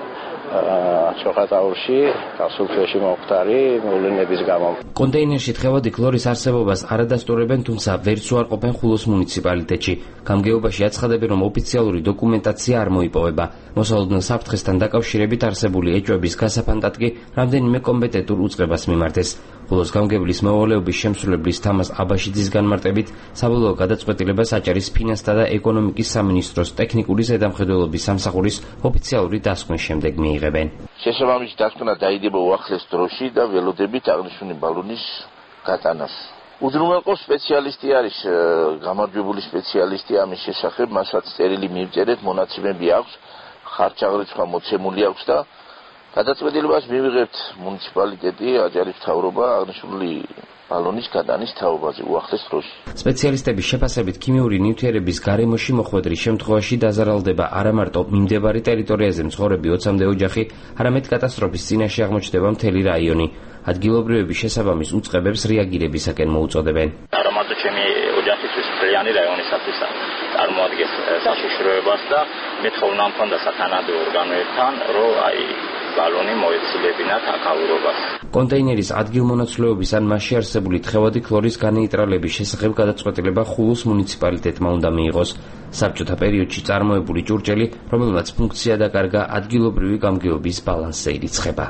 ჩოხატაურში გასულთვეში მომხდარი მოვლენების გამო. კონტეინერში თხევადი ქლორის არსებობას არადასტურებენ, თუმცა ვერც უარყოფენ ხულოს მუნიციპალიტეტში. გამგეობაში აცხადებენ, რომ ოფიციალური დოკუმენტაცია არ მოიპოვება. მოსალოდნელ საფრთხესთან დაკავშირებით არსებული ეჭვების გასაფანტად კი რამდენიმე კომპეტენტურ უწყებას მიმართეს. ხულოს გამგებლის მეუღლეობის შემსრულებლის თამაზ აბაშიძის განმარტებით, საბოლოო გადაწყვეტილებას აჭარის ფინანსთა და ეკონომიკის სამინისტროს ტექნიკური ზედამხედველობის სამსახურის ოფიციალური დასკვნის შემდეგ მიიღებენ. შესაბამისი დასკვნა დაიდება უახლეს დროში და ველოდებით აღნიშნული ბალონის გატანას. უზრუნველყოფ სპეციალისტი არის გამარჯვებული სპეციალისტი ამის შესახებ, მასაც წერილი მივწერეთ, მონაცემები აქვს, ხარჯაღრიცხვა მოცემული აქვს და გადაწყვეტილებას მივიღებთ მუნიციპალიტეტი, აჭარის მთავრობა აღნიშნული ბალონის გატანის თაობაზე უახლეს დროში. სპეციალისტების შეფასებით ქიმიური ნივთიერების გარემოში მოხვედრის შემთხვევაში დაზარალდება არა მარტო მიმდებარე ტერიტორიაზე მცხოვრები 20-მდე ოჯახი, არამედ კატასტროფის წინაშე აღმოჩნდება მთელი რაიონი. ადგილობრივების შესაბამის უწყებებს რეაგირებისაკენ მოუწოდებენ. არა მარტო ჩემი ოჯახისთვის მთლიანი რაიონისათვის წარმოადგენს საშიშროებას და მეთხოვნა მქონდა სათანადო ორგანოებთან, რომ ბალონი მოეცილებინათ აკავრობას. კონტეინერის ადგილმონაცვლეობის ან მასში არსებული თხევადი ქლორის განეიტრალების შესახებ გადაწყვეტილება ხულოს მუნიციპალიტეტმა უნდა მიიღოს. საბჭოთა პერიოდში წარმოებული ჭურჭელი, რომელმაც ფუნქცია დაკარგა, ადგილობრივი გამგეობის ბალანსზე ირიცხება.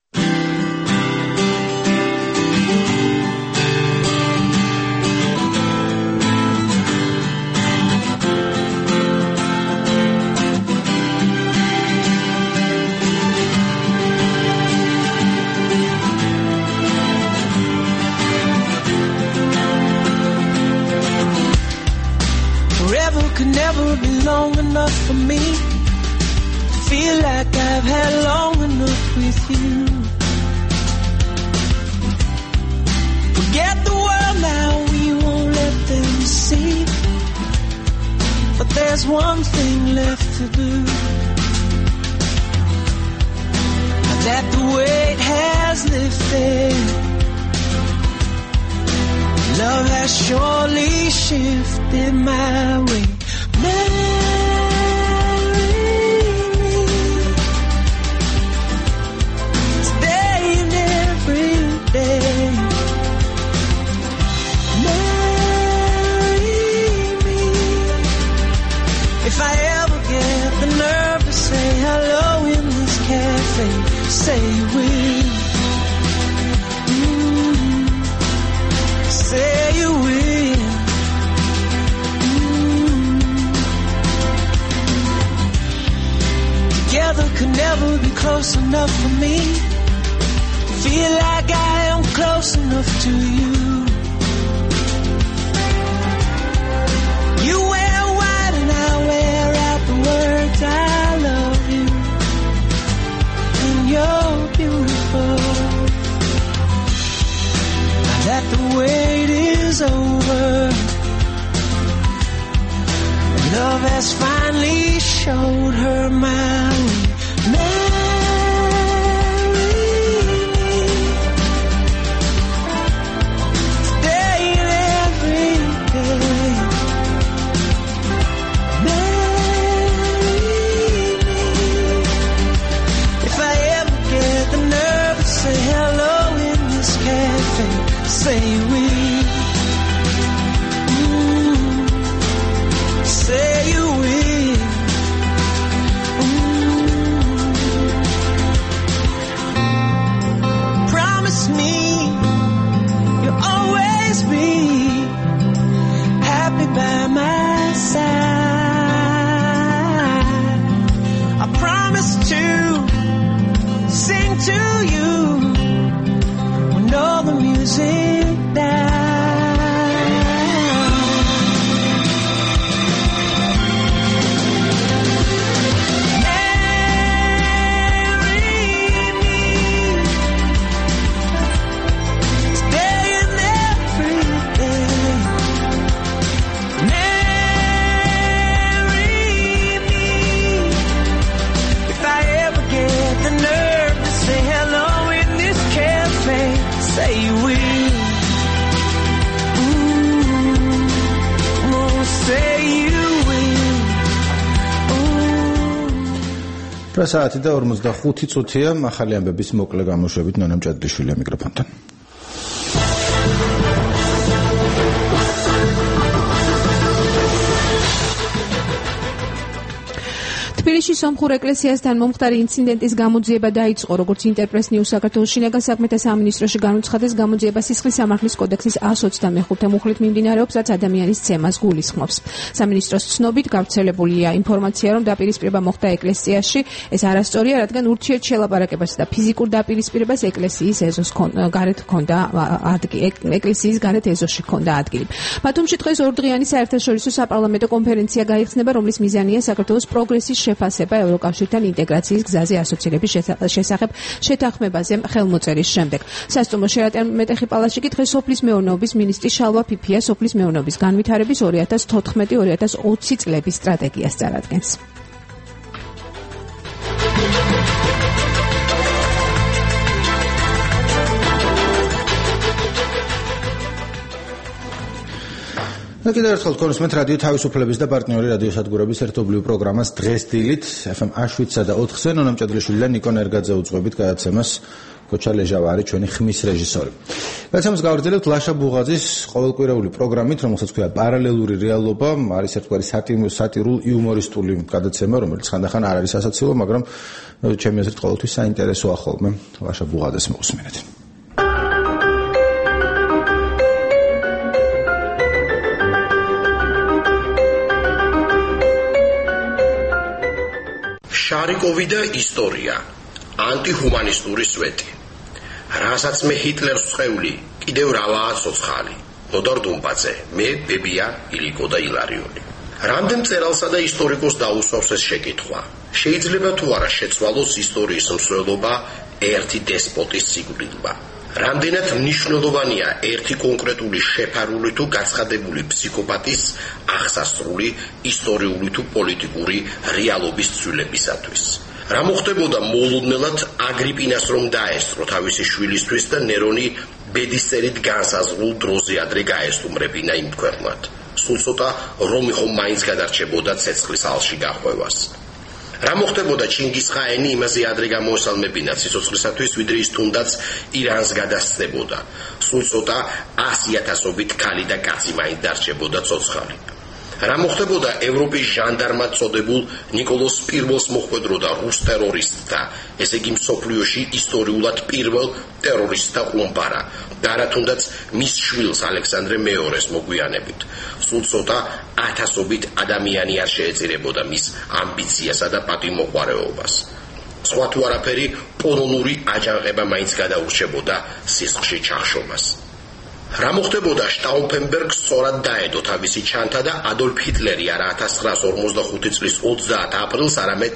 Could never be long enough for me to feel like I've had long enough with you. Forget the world now, we won't let them see. But there's one thing left to do. That the weight has lifted. Love has surely shifted my way. Marry me today and every day. Marry me if I ever get the nerve to say hello in this cafe. Say you will. Say you will. Together could never be close enough for me to feel like I am close enough to you. You wear white and I wear out the words I love you. And you're beautiful. Now that the wait is over, love has finally showed her my way. Marry me today and every day. promise to sing to you when all the music dies. Saati და 45 წუთია ახალი ამბების მოკლე გამოშვებით ნონა მჭადრიშვილი მიკროფონთან. თბილისში სომხურ ეკლესიასთან მომხდარი ინციდენტის გამოძიება დაიწყო, როგორც ინტერპრეს ნიუს საქართველოს შინაგან საქმეთა სამინისტროში განუცხადეს, გამოძიება სისხლის სამართლის კოდექსის 125 მუხლით მიმდინარეობს, რაც ადამიანის ცემას გულისხმობს. სამინისტროს ცნობით გავრცელებულია ინფორმაცია, რომ დაპირისპირება მოხდა ეკლესიაში. ეს არასწორია, რადგან ურთიერთშელაპარაკებასა და ფიზიკურ დაპირისპირებას ეკლესიის ეზოს გარეთ ჰქონდა ეკლესიის გარეთ ეზოში ჰქონდა ადგილი. ბათუმში დღეს ორდღიანი საერთაშორისო საპარლამენტო კონფერენცია გაიხსნება, რომლის მიზანია საქართველოს პროგრესის შეფასება ევროკავშირთან ინტეგრაციის გზაზე ასოცირების შესახებ შეთანხმებაზე ხელმოწერის შემდეგ. სასტუმრო შერატენ მეტეხი პალატში კი დღეს სოფლის მეურნეობის მინისტრი შალვა ფიფია სოფლის მეურნეობის განვითარების 2014-2020 წლების სტრატეგიას წარადგენს. კიდევ ერთხელ გქონსმენთ რადიო თავისუფლების და პარტნიორი რადიოსადგურების ერთობლივი პროგრამას დღეს დილით FM 7-ზე და 4-ზე ნონა მჭადრიშვილი და ნიკო ნერგაძე უძღვებით გადაცემას. კოჩა ლეჟავა არის ჩვენი ხმის რეჟისორი. გადაცემას გავაგრძელებთ ლაშა ბუღაძის ყოველკვირეული პროგრამით, რომელსაც ქვია პარალელური რეალობა, არის ერთგვარი სატირულ იუმორისტული გადაცემა, რომელიც ხანდახან არ არის სასაცილო, მაგრამ ჩემი აზრით ყოველთვის საინტერესოა ხოლმე. ლაშა ბუღაძეს მოусმინეთ. შარიკოვი და ისტორია, ანტიჰუმანისტური სვეტი. რასაც მე ჰიტლერს ვწევი, კიდევ რავაა ცოცხალი. ნოდარ დუმბაძე, მე ბებია, ილიკო და ილარიონი. რამდენ მწერალსა და ისტორიკოს დაუსვავს ეს შეკითხვა. შეიძლება თუ არა შეცვალოს ისტორიის მსვლელობა ერთი დესპოტის სიკვდილმა. რამდენად მნიშვნელოვანია ერთი კონკრეტული შეფარული თუ გაცხადებული ფსიქოპათის აღსასრული ისტორიული თუ პოლიტიკური რეალობის ცვლილებისათვის. რა მოხდებოდა მოულოდნელად აგრიპინას რომ დაესწრო თავისი შვილისთვის და ნერონი ბედისწერით განსაზღვრულ დროზე ადრე გაესტუმრებინა იმ ქვეყნად. სულ ცოტა რომი ხომ მაინც გადარჩებოდა ცეცხლის ალში გახვევას. რა მოხდებოდა ჩინგისხაენი იმაზე ადრე გამოესალმებინა სიცოცხლისათვის, ვიდრე ის თუნდაც ირანს გადასცდებოდა. სულ ცოტა 100,000-ობით ქალი და კაცი მაინც დარჩებოდა ცოცხალი. რა მოხდებოდა ევროპის ჟანდარმად წოდებულ ნიკოლოზ პირველს მოხვედროდა რუს ტერორისტთა, ესე იგი მსოფლიოში ისტორიულად პირველ ტერორისტთა ყუმბარა და რა თუნდაც მის შვილს ალექსანდრე მეორეს მოგვიანებით. სულ ცოტა 1000-ობით ადამიანი არ შეეწირებოდა მის ამბიციასა და პატიმოყვარეობას. სხვა თუ არაფერი, პოლონური აჯანყება მაინც გადაურჩებოდა სისხლში ჩახშობას. რა მოხდებოდა შტაუფენბერგს სწორად დაედო თავისი ჩანთა და ადოლფ ჰიტლერი არა 1945 წლის 30 აპრილს, არამედ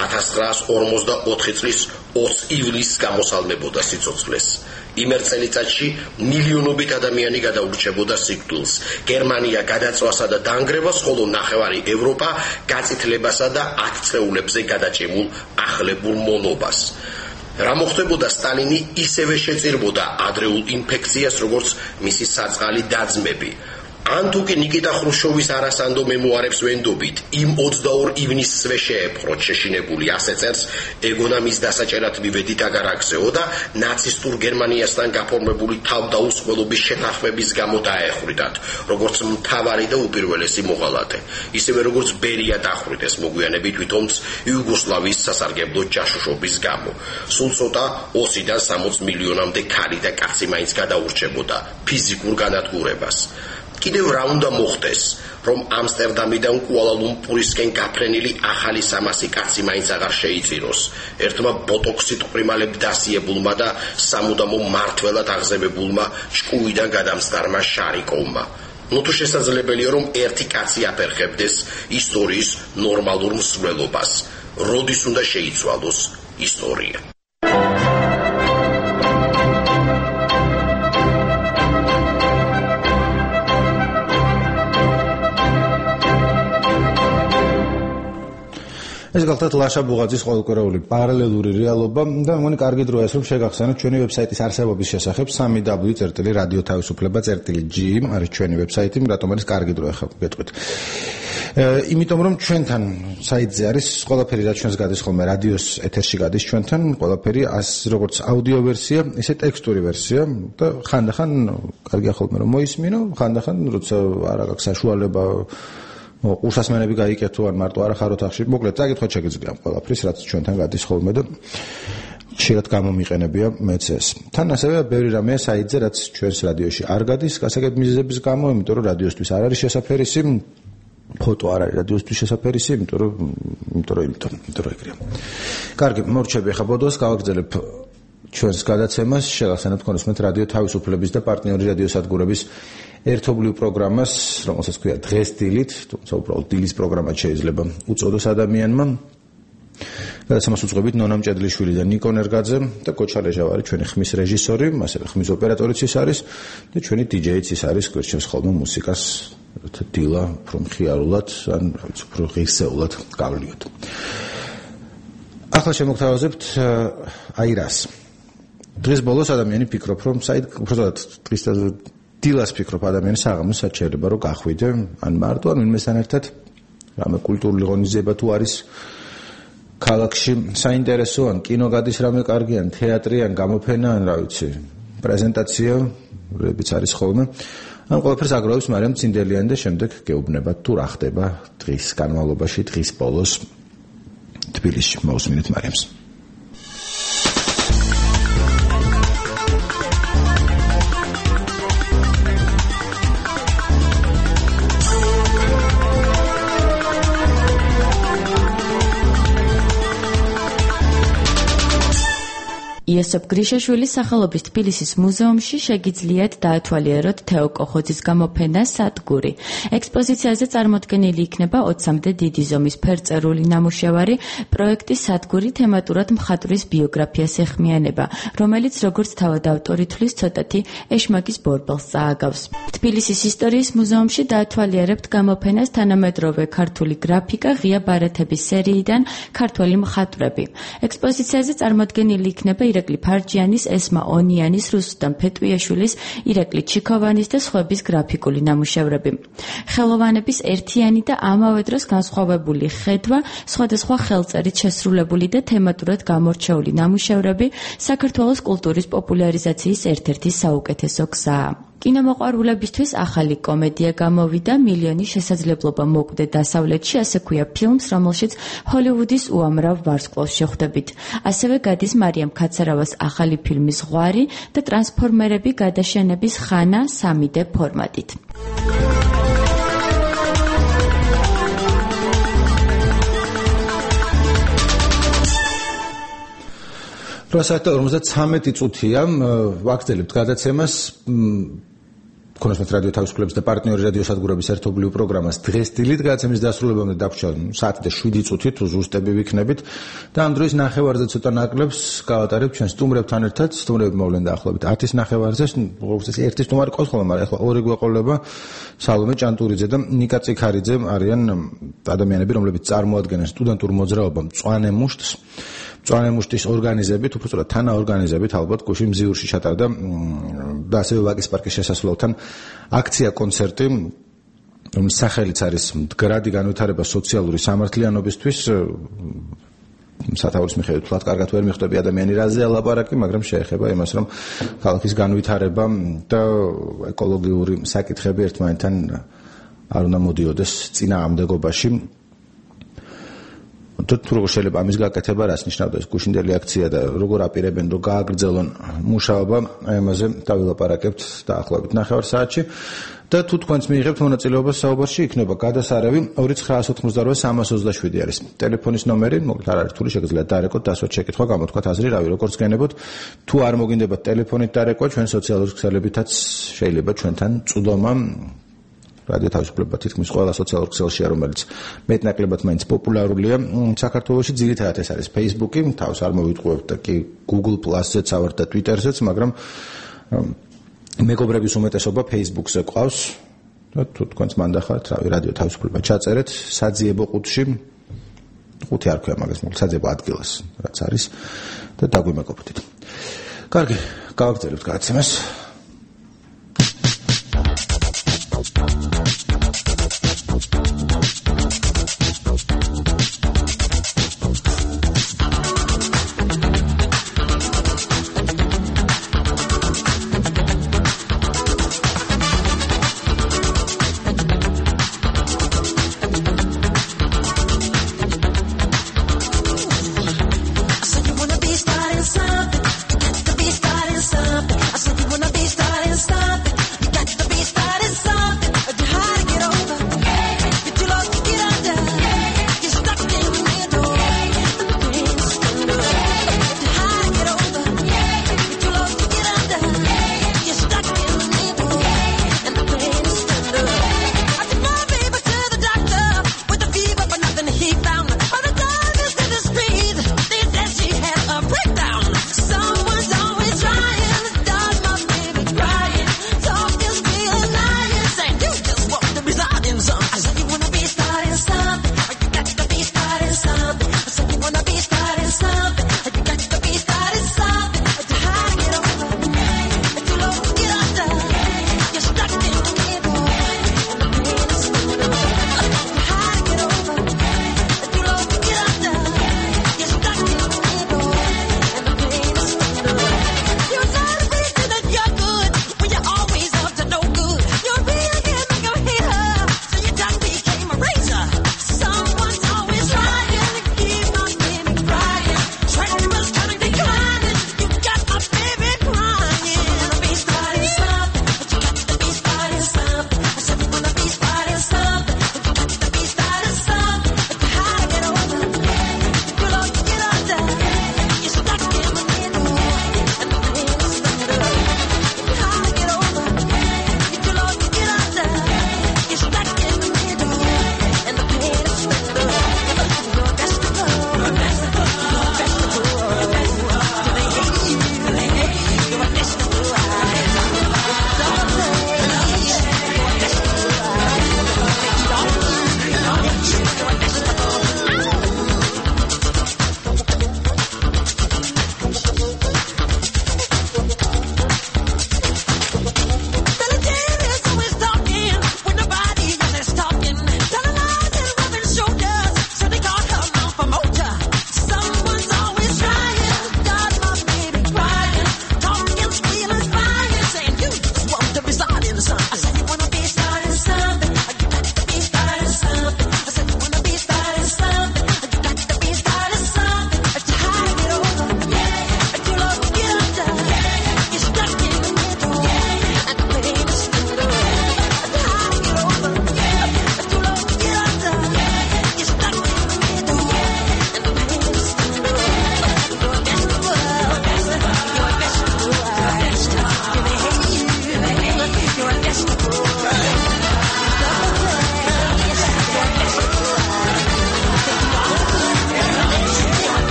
1944 წლის 20 ივლისს გამოსალმებოდა სიცოცხლეს. იმ წელიწადში მილიონობით ადამიანი გადაურჩებოდა სიკვდილს. გერმანია გადაწვასა და დანგრევას, ხოლო ნახევარი ევროპა გაწითლებასა და 10 წეულებზე გადაჭიმულ ახლებურ მონობას. რა მოხდებოდა სტალინი ისევე შეწირბოდა ადრეულ ინფექციას, როგორც მისი საწყალი დაძმები. ან თუ კი ნიკიტა ხრუშჩოვის არასანდო მემუარებს ვენდობით, იმ 22 ივნისსვე შეეპყროთ შეშინებული, ასე წერს ეგონა მის დასაჭერად მივედით აგარაკზეო და ნაცისტურ გერმანიასთან გაფორმებული თავდაუსხმელობის შეთანხმების გამო დაეხვიდათ, როგორც მთავარი და უპირველესი მოღალატე, ისევე როგორც ბერია დახვრიტეს მოგვიანებით თვითონც იუგოსლავიის სასარგებლო ჯაშუშობის გამო. სულ ცოტა 20-დან 60 მილიონამდე ქალი და კაცი მაინც გადაურჩებოდა ფიზიკურ განადგურებას. კიდევ რა უნდა მოხდეს? რომ ამსტერდამიდან კუალა-ლუმპურისკენ გაფრენილი ახალი 300 კაცი მაინც აღარ შეიწიროს. ერთმა ბოტოქსით ყრიმალებით დასიებულმა და სამუდამო მართველად აღზევებულმა ჭკუიდან გადამსხარმა შარიკოვმა. თუ შესაძლებელია რომ ერთი კაცი აფერხებდეს ისტორიის ნორმალურ მსვლელობას, როდის უნდა შეიცვალოს ისტორია. ეს გახლავთ ლაშა ბუღაძის ყოველკვირეული პარალელური რეალობა და მგონი კარგი დროა ეს რომ შეგახსენოთ ჩვენი ვებსაიტის არსებობის შესახებ www.radiotavisupleba.gr არის ჩვენი ვებსაიტი, რატომ არის კარგი დრო ახლა გეტყვით. იმიტომ რომ ჩვენთან საიტზე არის ყველაფერი რაც ჩვენს გადის ხოლმე რადიოს ეთერში გადის ჩვენთან ყველაფერი როგორც აუდიო ვერსია, ისე ტექსტური ვერსია და ხანდახან კარგია ხოლმე რომ მოისმინო, ხანდახან როცა არ აქვს საშუალება უსასმენები გაიკეთო ან მარტო არ ახაროთ ახში. მოკლედ წაკითხოთ შეგიძლია ყველაფრის რაც ჩვენთან გადის ხოლმე და ხშირად გამომიყენებია მეც ეს. თან ასევე ბევრი რამეა საიტზე რაც ჩვენს რადიოში არ გადის გასაგებ მიზეზების გამო, იმიტომ რომ რადიოსთვის არ არის შესაფერისი, ფოტო არ არის რადიოსთვის შესაფერისი, იმიტომ რომ ეგრეა. კარგი, მორჩები ახლა ბოდოს გავაგრძელებ ჩვენს გადაცემას, შეგახსენებთ კონსმეთ რადიო თავისუფლების და პარტნიორი რადიოსადგურების ერთობლივ პროგრამას, რომელსაც ქვია დღეს დილით, თუმცა უბრალოდ დილის პროგრამა შეიძლება უწოდოს ადამიანმა. გადაცემას უძღვებით ნონა მჭედლიშვილი და ნიკო ნერგაძე და კოჩა ლეჟავარი ჩვენი ხმის რეჟისორი, ასევე ხმის ოპერატორიც ის არის და ჩვენი დიჯეიც ის არის, გვერდჩევს ხოლმე მუსიკას დილა უფრო მხიარულად ან უფრო ღირსეულად გავლიოთ. ახლა შემოგთავაზებთ აი რას. დღეს ბოლოს ადამიანი ფიქრობ, რომ უბრალოდ დილას ფიქრობ ადამიანის საღამოს საჩერება რომ გახვიდე, ან მარტო ან ვინმესთან ერთად რამე კულტურული ღონისძიება თუ არის ქალაქში საინტერესო, ან კინო გადის რამე კარგი, ან თეატრი, ან გამოფენა, ან რა ვიცი, პრეზენტაცია, რებიც არის ხოლმე. ან ყველაფერს აგროვებს მარიამ ცინდელიანი და შემდეგ გეუბნებათ თუ რა ხდება დღის განმავლობაში, დღის ბოლოს თბილისში. მოусმინეთ მარიამს. იოსებ გრიშაშვილის სახელობის თბილისის მუზეუმში შეგიძლიათ დაათვალიეროთ თეო კოხოძის გამოფენა სადგური. ექსპოზიციაზე წარმოდგენილი იქნება 20-მდე დიდი ზომის ფერწერული ნამუშევარი პროექტი სადგური თემატურად მხატვრის ბიოგრაფიას ეხმიანება, რომელიც როგორც თავად ავტორი თვლის ცოტათი ეშმაკის ბორბალს წააგავს. თბილისის ისტორიის მუზეუმში დაათვალიერებთ გამოფენას თანამედროვე ქართული გრაფიკა ღია ბარათების სერიიდან ქართველი მხატვრები. ექსპოზიციაზე წარმოდგენილი იქნება ირაკლი ფარჯიანის, ესმა ონიანის, რუსუდან ფეტვიაშვილის, ირაკლი ჩიქოვანის და სხვების გრაფიკული ნამუშევრები. ხელოვანების ერთიანი და ამავე დროს განსხვავებული ხედვა, სხვადასხვა ხელწერით შესრულებული და თემატურად გამორჩეული ნამუშევრები საქართველოს კულტურის პოპულარიზაციის ერთ-ერთი საუკეთესო გზაა. კინომოყვარულებისთვის ახალი კომედია გამოვიდა მილიონი შესაძლებლობა მოკვდე დასავლეთში, ასე ქვია ფილმს, რომელშიც ჰოლივუდის უამრავ ვარსკვლავს შეხვდებით. ასევე გადის მარიამ ქაცარავას ახალი ფილმი ზღვარი და ტრანსფორმერები გადაშენების ხანა 3D ფორმატით. პროსექტო 53 წუთია ვაგრძელებთ გადაცემას კონსმეთ რადიო თავისუფლების და პარტნიორი რადიოსადგურების ერთობლივ პროგრამას დღეს დილით გადაცემის დასრულებამდე დაგვრჩა საათი და 7 წუთი თუ ზუსტები ვიქნებით და ამ დროის ნახევარზე ცოტა ნაკლებს გავატარებ ჩვენ სტუმრებთან ერთად. სტუმრები მოვლენ დაახლოებით 10-ის ნახევარზე, როგორც ეს ერთი სტუმარი ყავს ხოლმე, მაგრამ ახლა ორი გვეყოლება, სალომე ჭანტურიძე და ნიკა წიქარიძე არიან ადამიანები, რომლებიც წარმოადგენენ სტუდენტურ მოძრაობა მწვანე მუშტს. მწვანე მუშტის ორგანიზებით, უბრალოდ თანაორგანიზებით ალბათ გუშინ მზიურში ჩატარდა და ასევე ვაკის პარკის შესასვლელთან აქცია კონცერტი, რომლის სახელიც არის მდგრადი განვითარება სოციალური სამართლიანობისთვის. სათაურის მიხედვით თლად კარგად ვერ მიხვდები ადამიანი რაზეა ლაპარაკი, მაგრამ შეეხება იმას, რომ ქალაქის განვითარება და ეკოლოგიური საკითხები ერთმანეთთან არ უნდა მოდიოდეს წინააღმდეგობაში. თუ როგორ შეიძლება ამის გაკეთება, რას ნიშნავდა ეს გუშინდელი აქცია და როგორ აპირებენ რომ გააგრძელონ მუშაობა, ამაზე დავილაპარაკებთ დაახლოებით 9 საათში. და თუ თქვენც მიიღებთ მონაწილეობას საუბარში, იქნება გადასარევი 2988327 არის ტელეფონის ნომერი, მოკლედ არ არის რთული, შეგიძლიათ დარეკოთ, დასვათ შეკითხვა, გამოთქვათ აზრი, რავი, როგორც გენებოთ. თუ არ მოგინდებათ ტელეფონით დარეკვა, ჩვენ სოციალურ ქსელებითაც შეიძლება ჩვენთან წვდომა რადიო თავისუფლება თითქმის ყველა სოციალურ ქსელშია, რომელიც მეტნაკლებად მაინც პოპულარულია საქართველოში, ძირითადად ეს არის Facebook-ი, თავს არ მოვიტყუებთ და კი Google+-ზეც ავართ და Twitter-ზეც, მაგრამ მეგობრების უმეტესობა Facebook-ზე ყავს და თუ თქვენც მანდახართ, რავი, რადიო თავისუფლება ჩაწერეთ საძიებო ყუთში, ყუთი არ ქვია მაგას, მოკლედ საძიებო ადგილას, რაც არის და დაგვიმეგობრდით. კარგი, გავაგრძელებთ გადაცემას.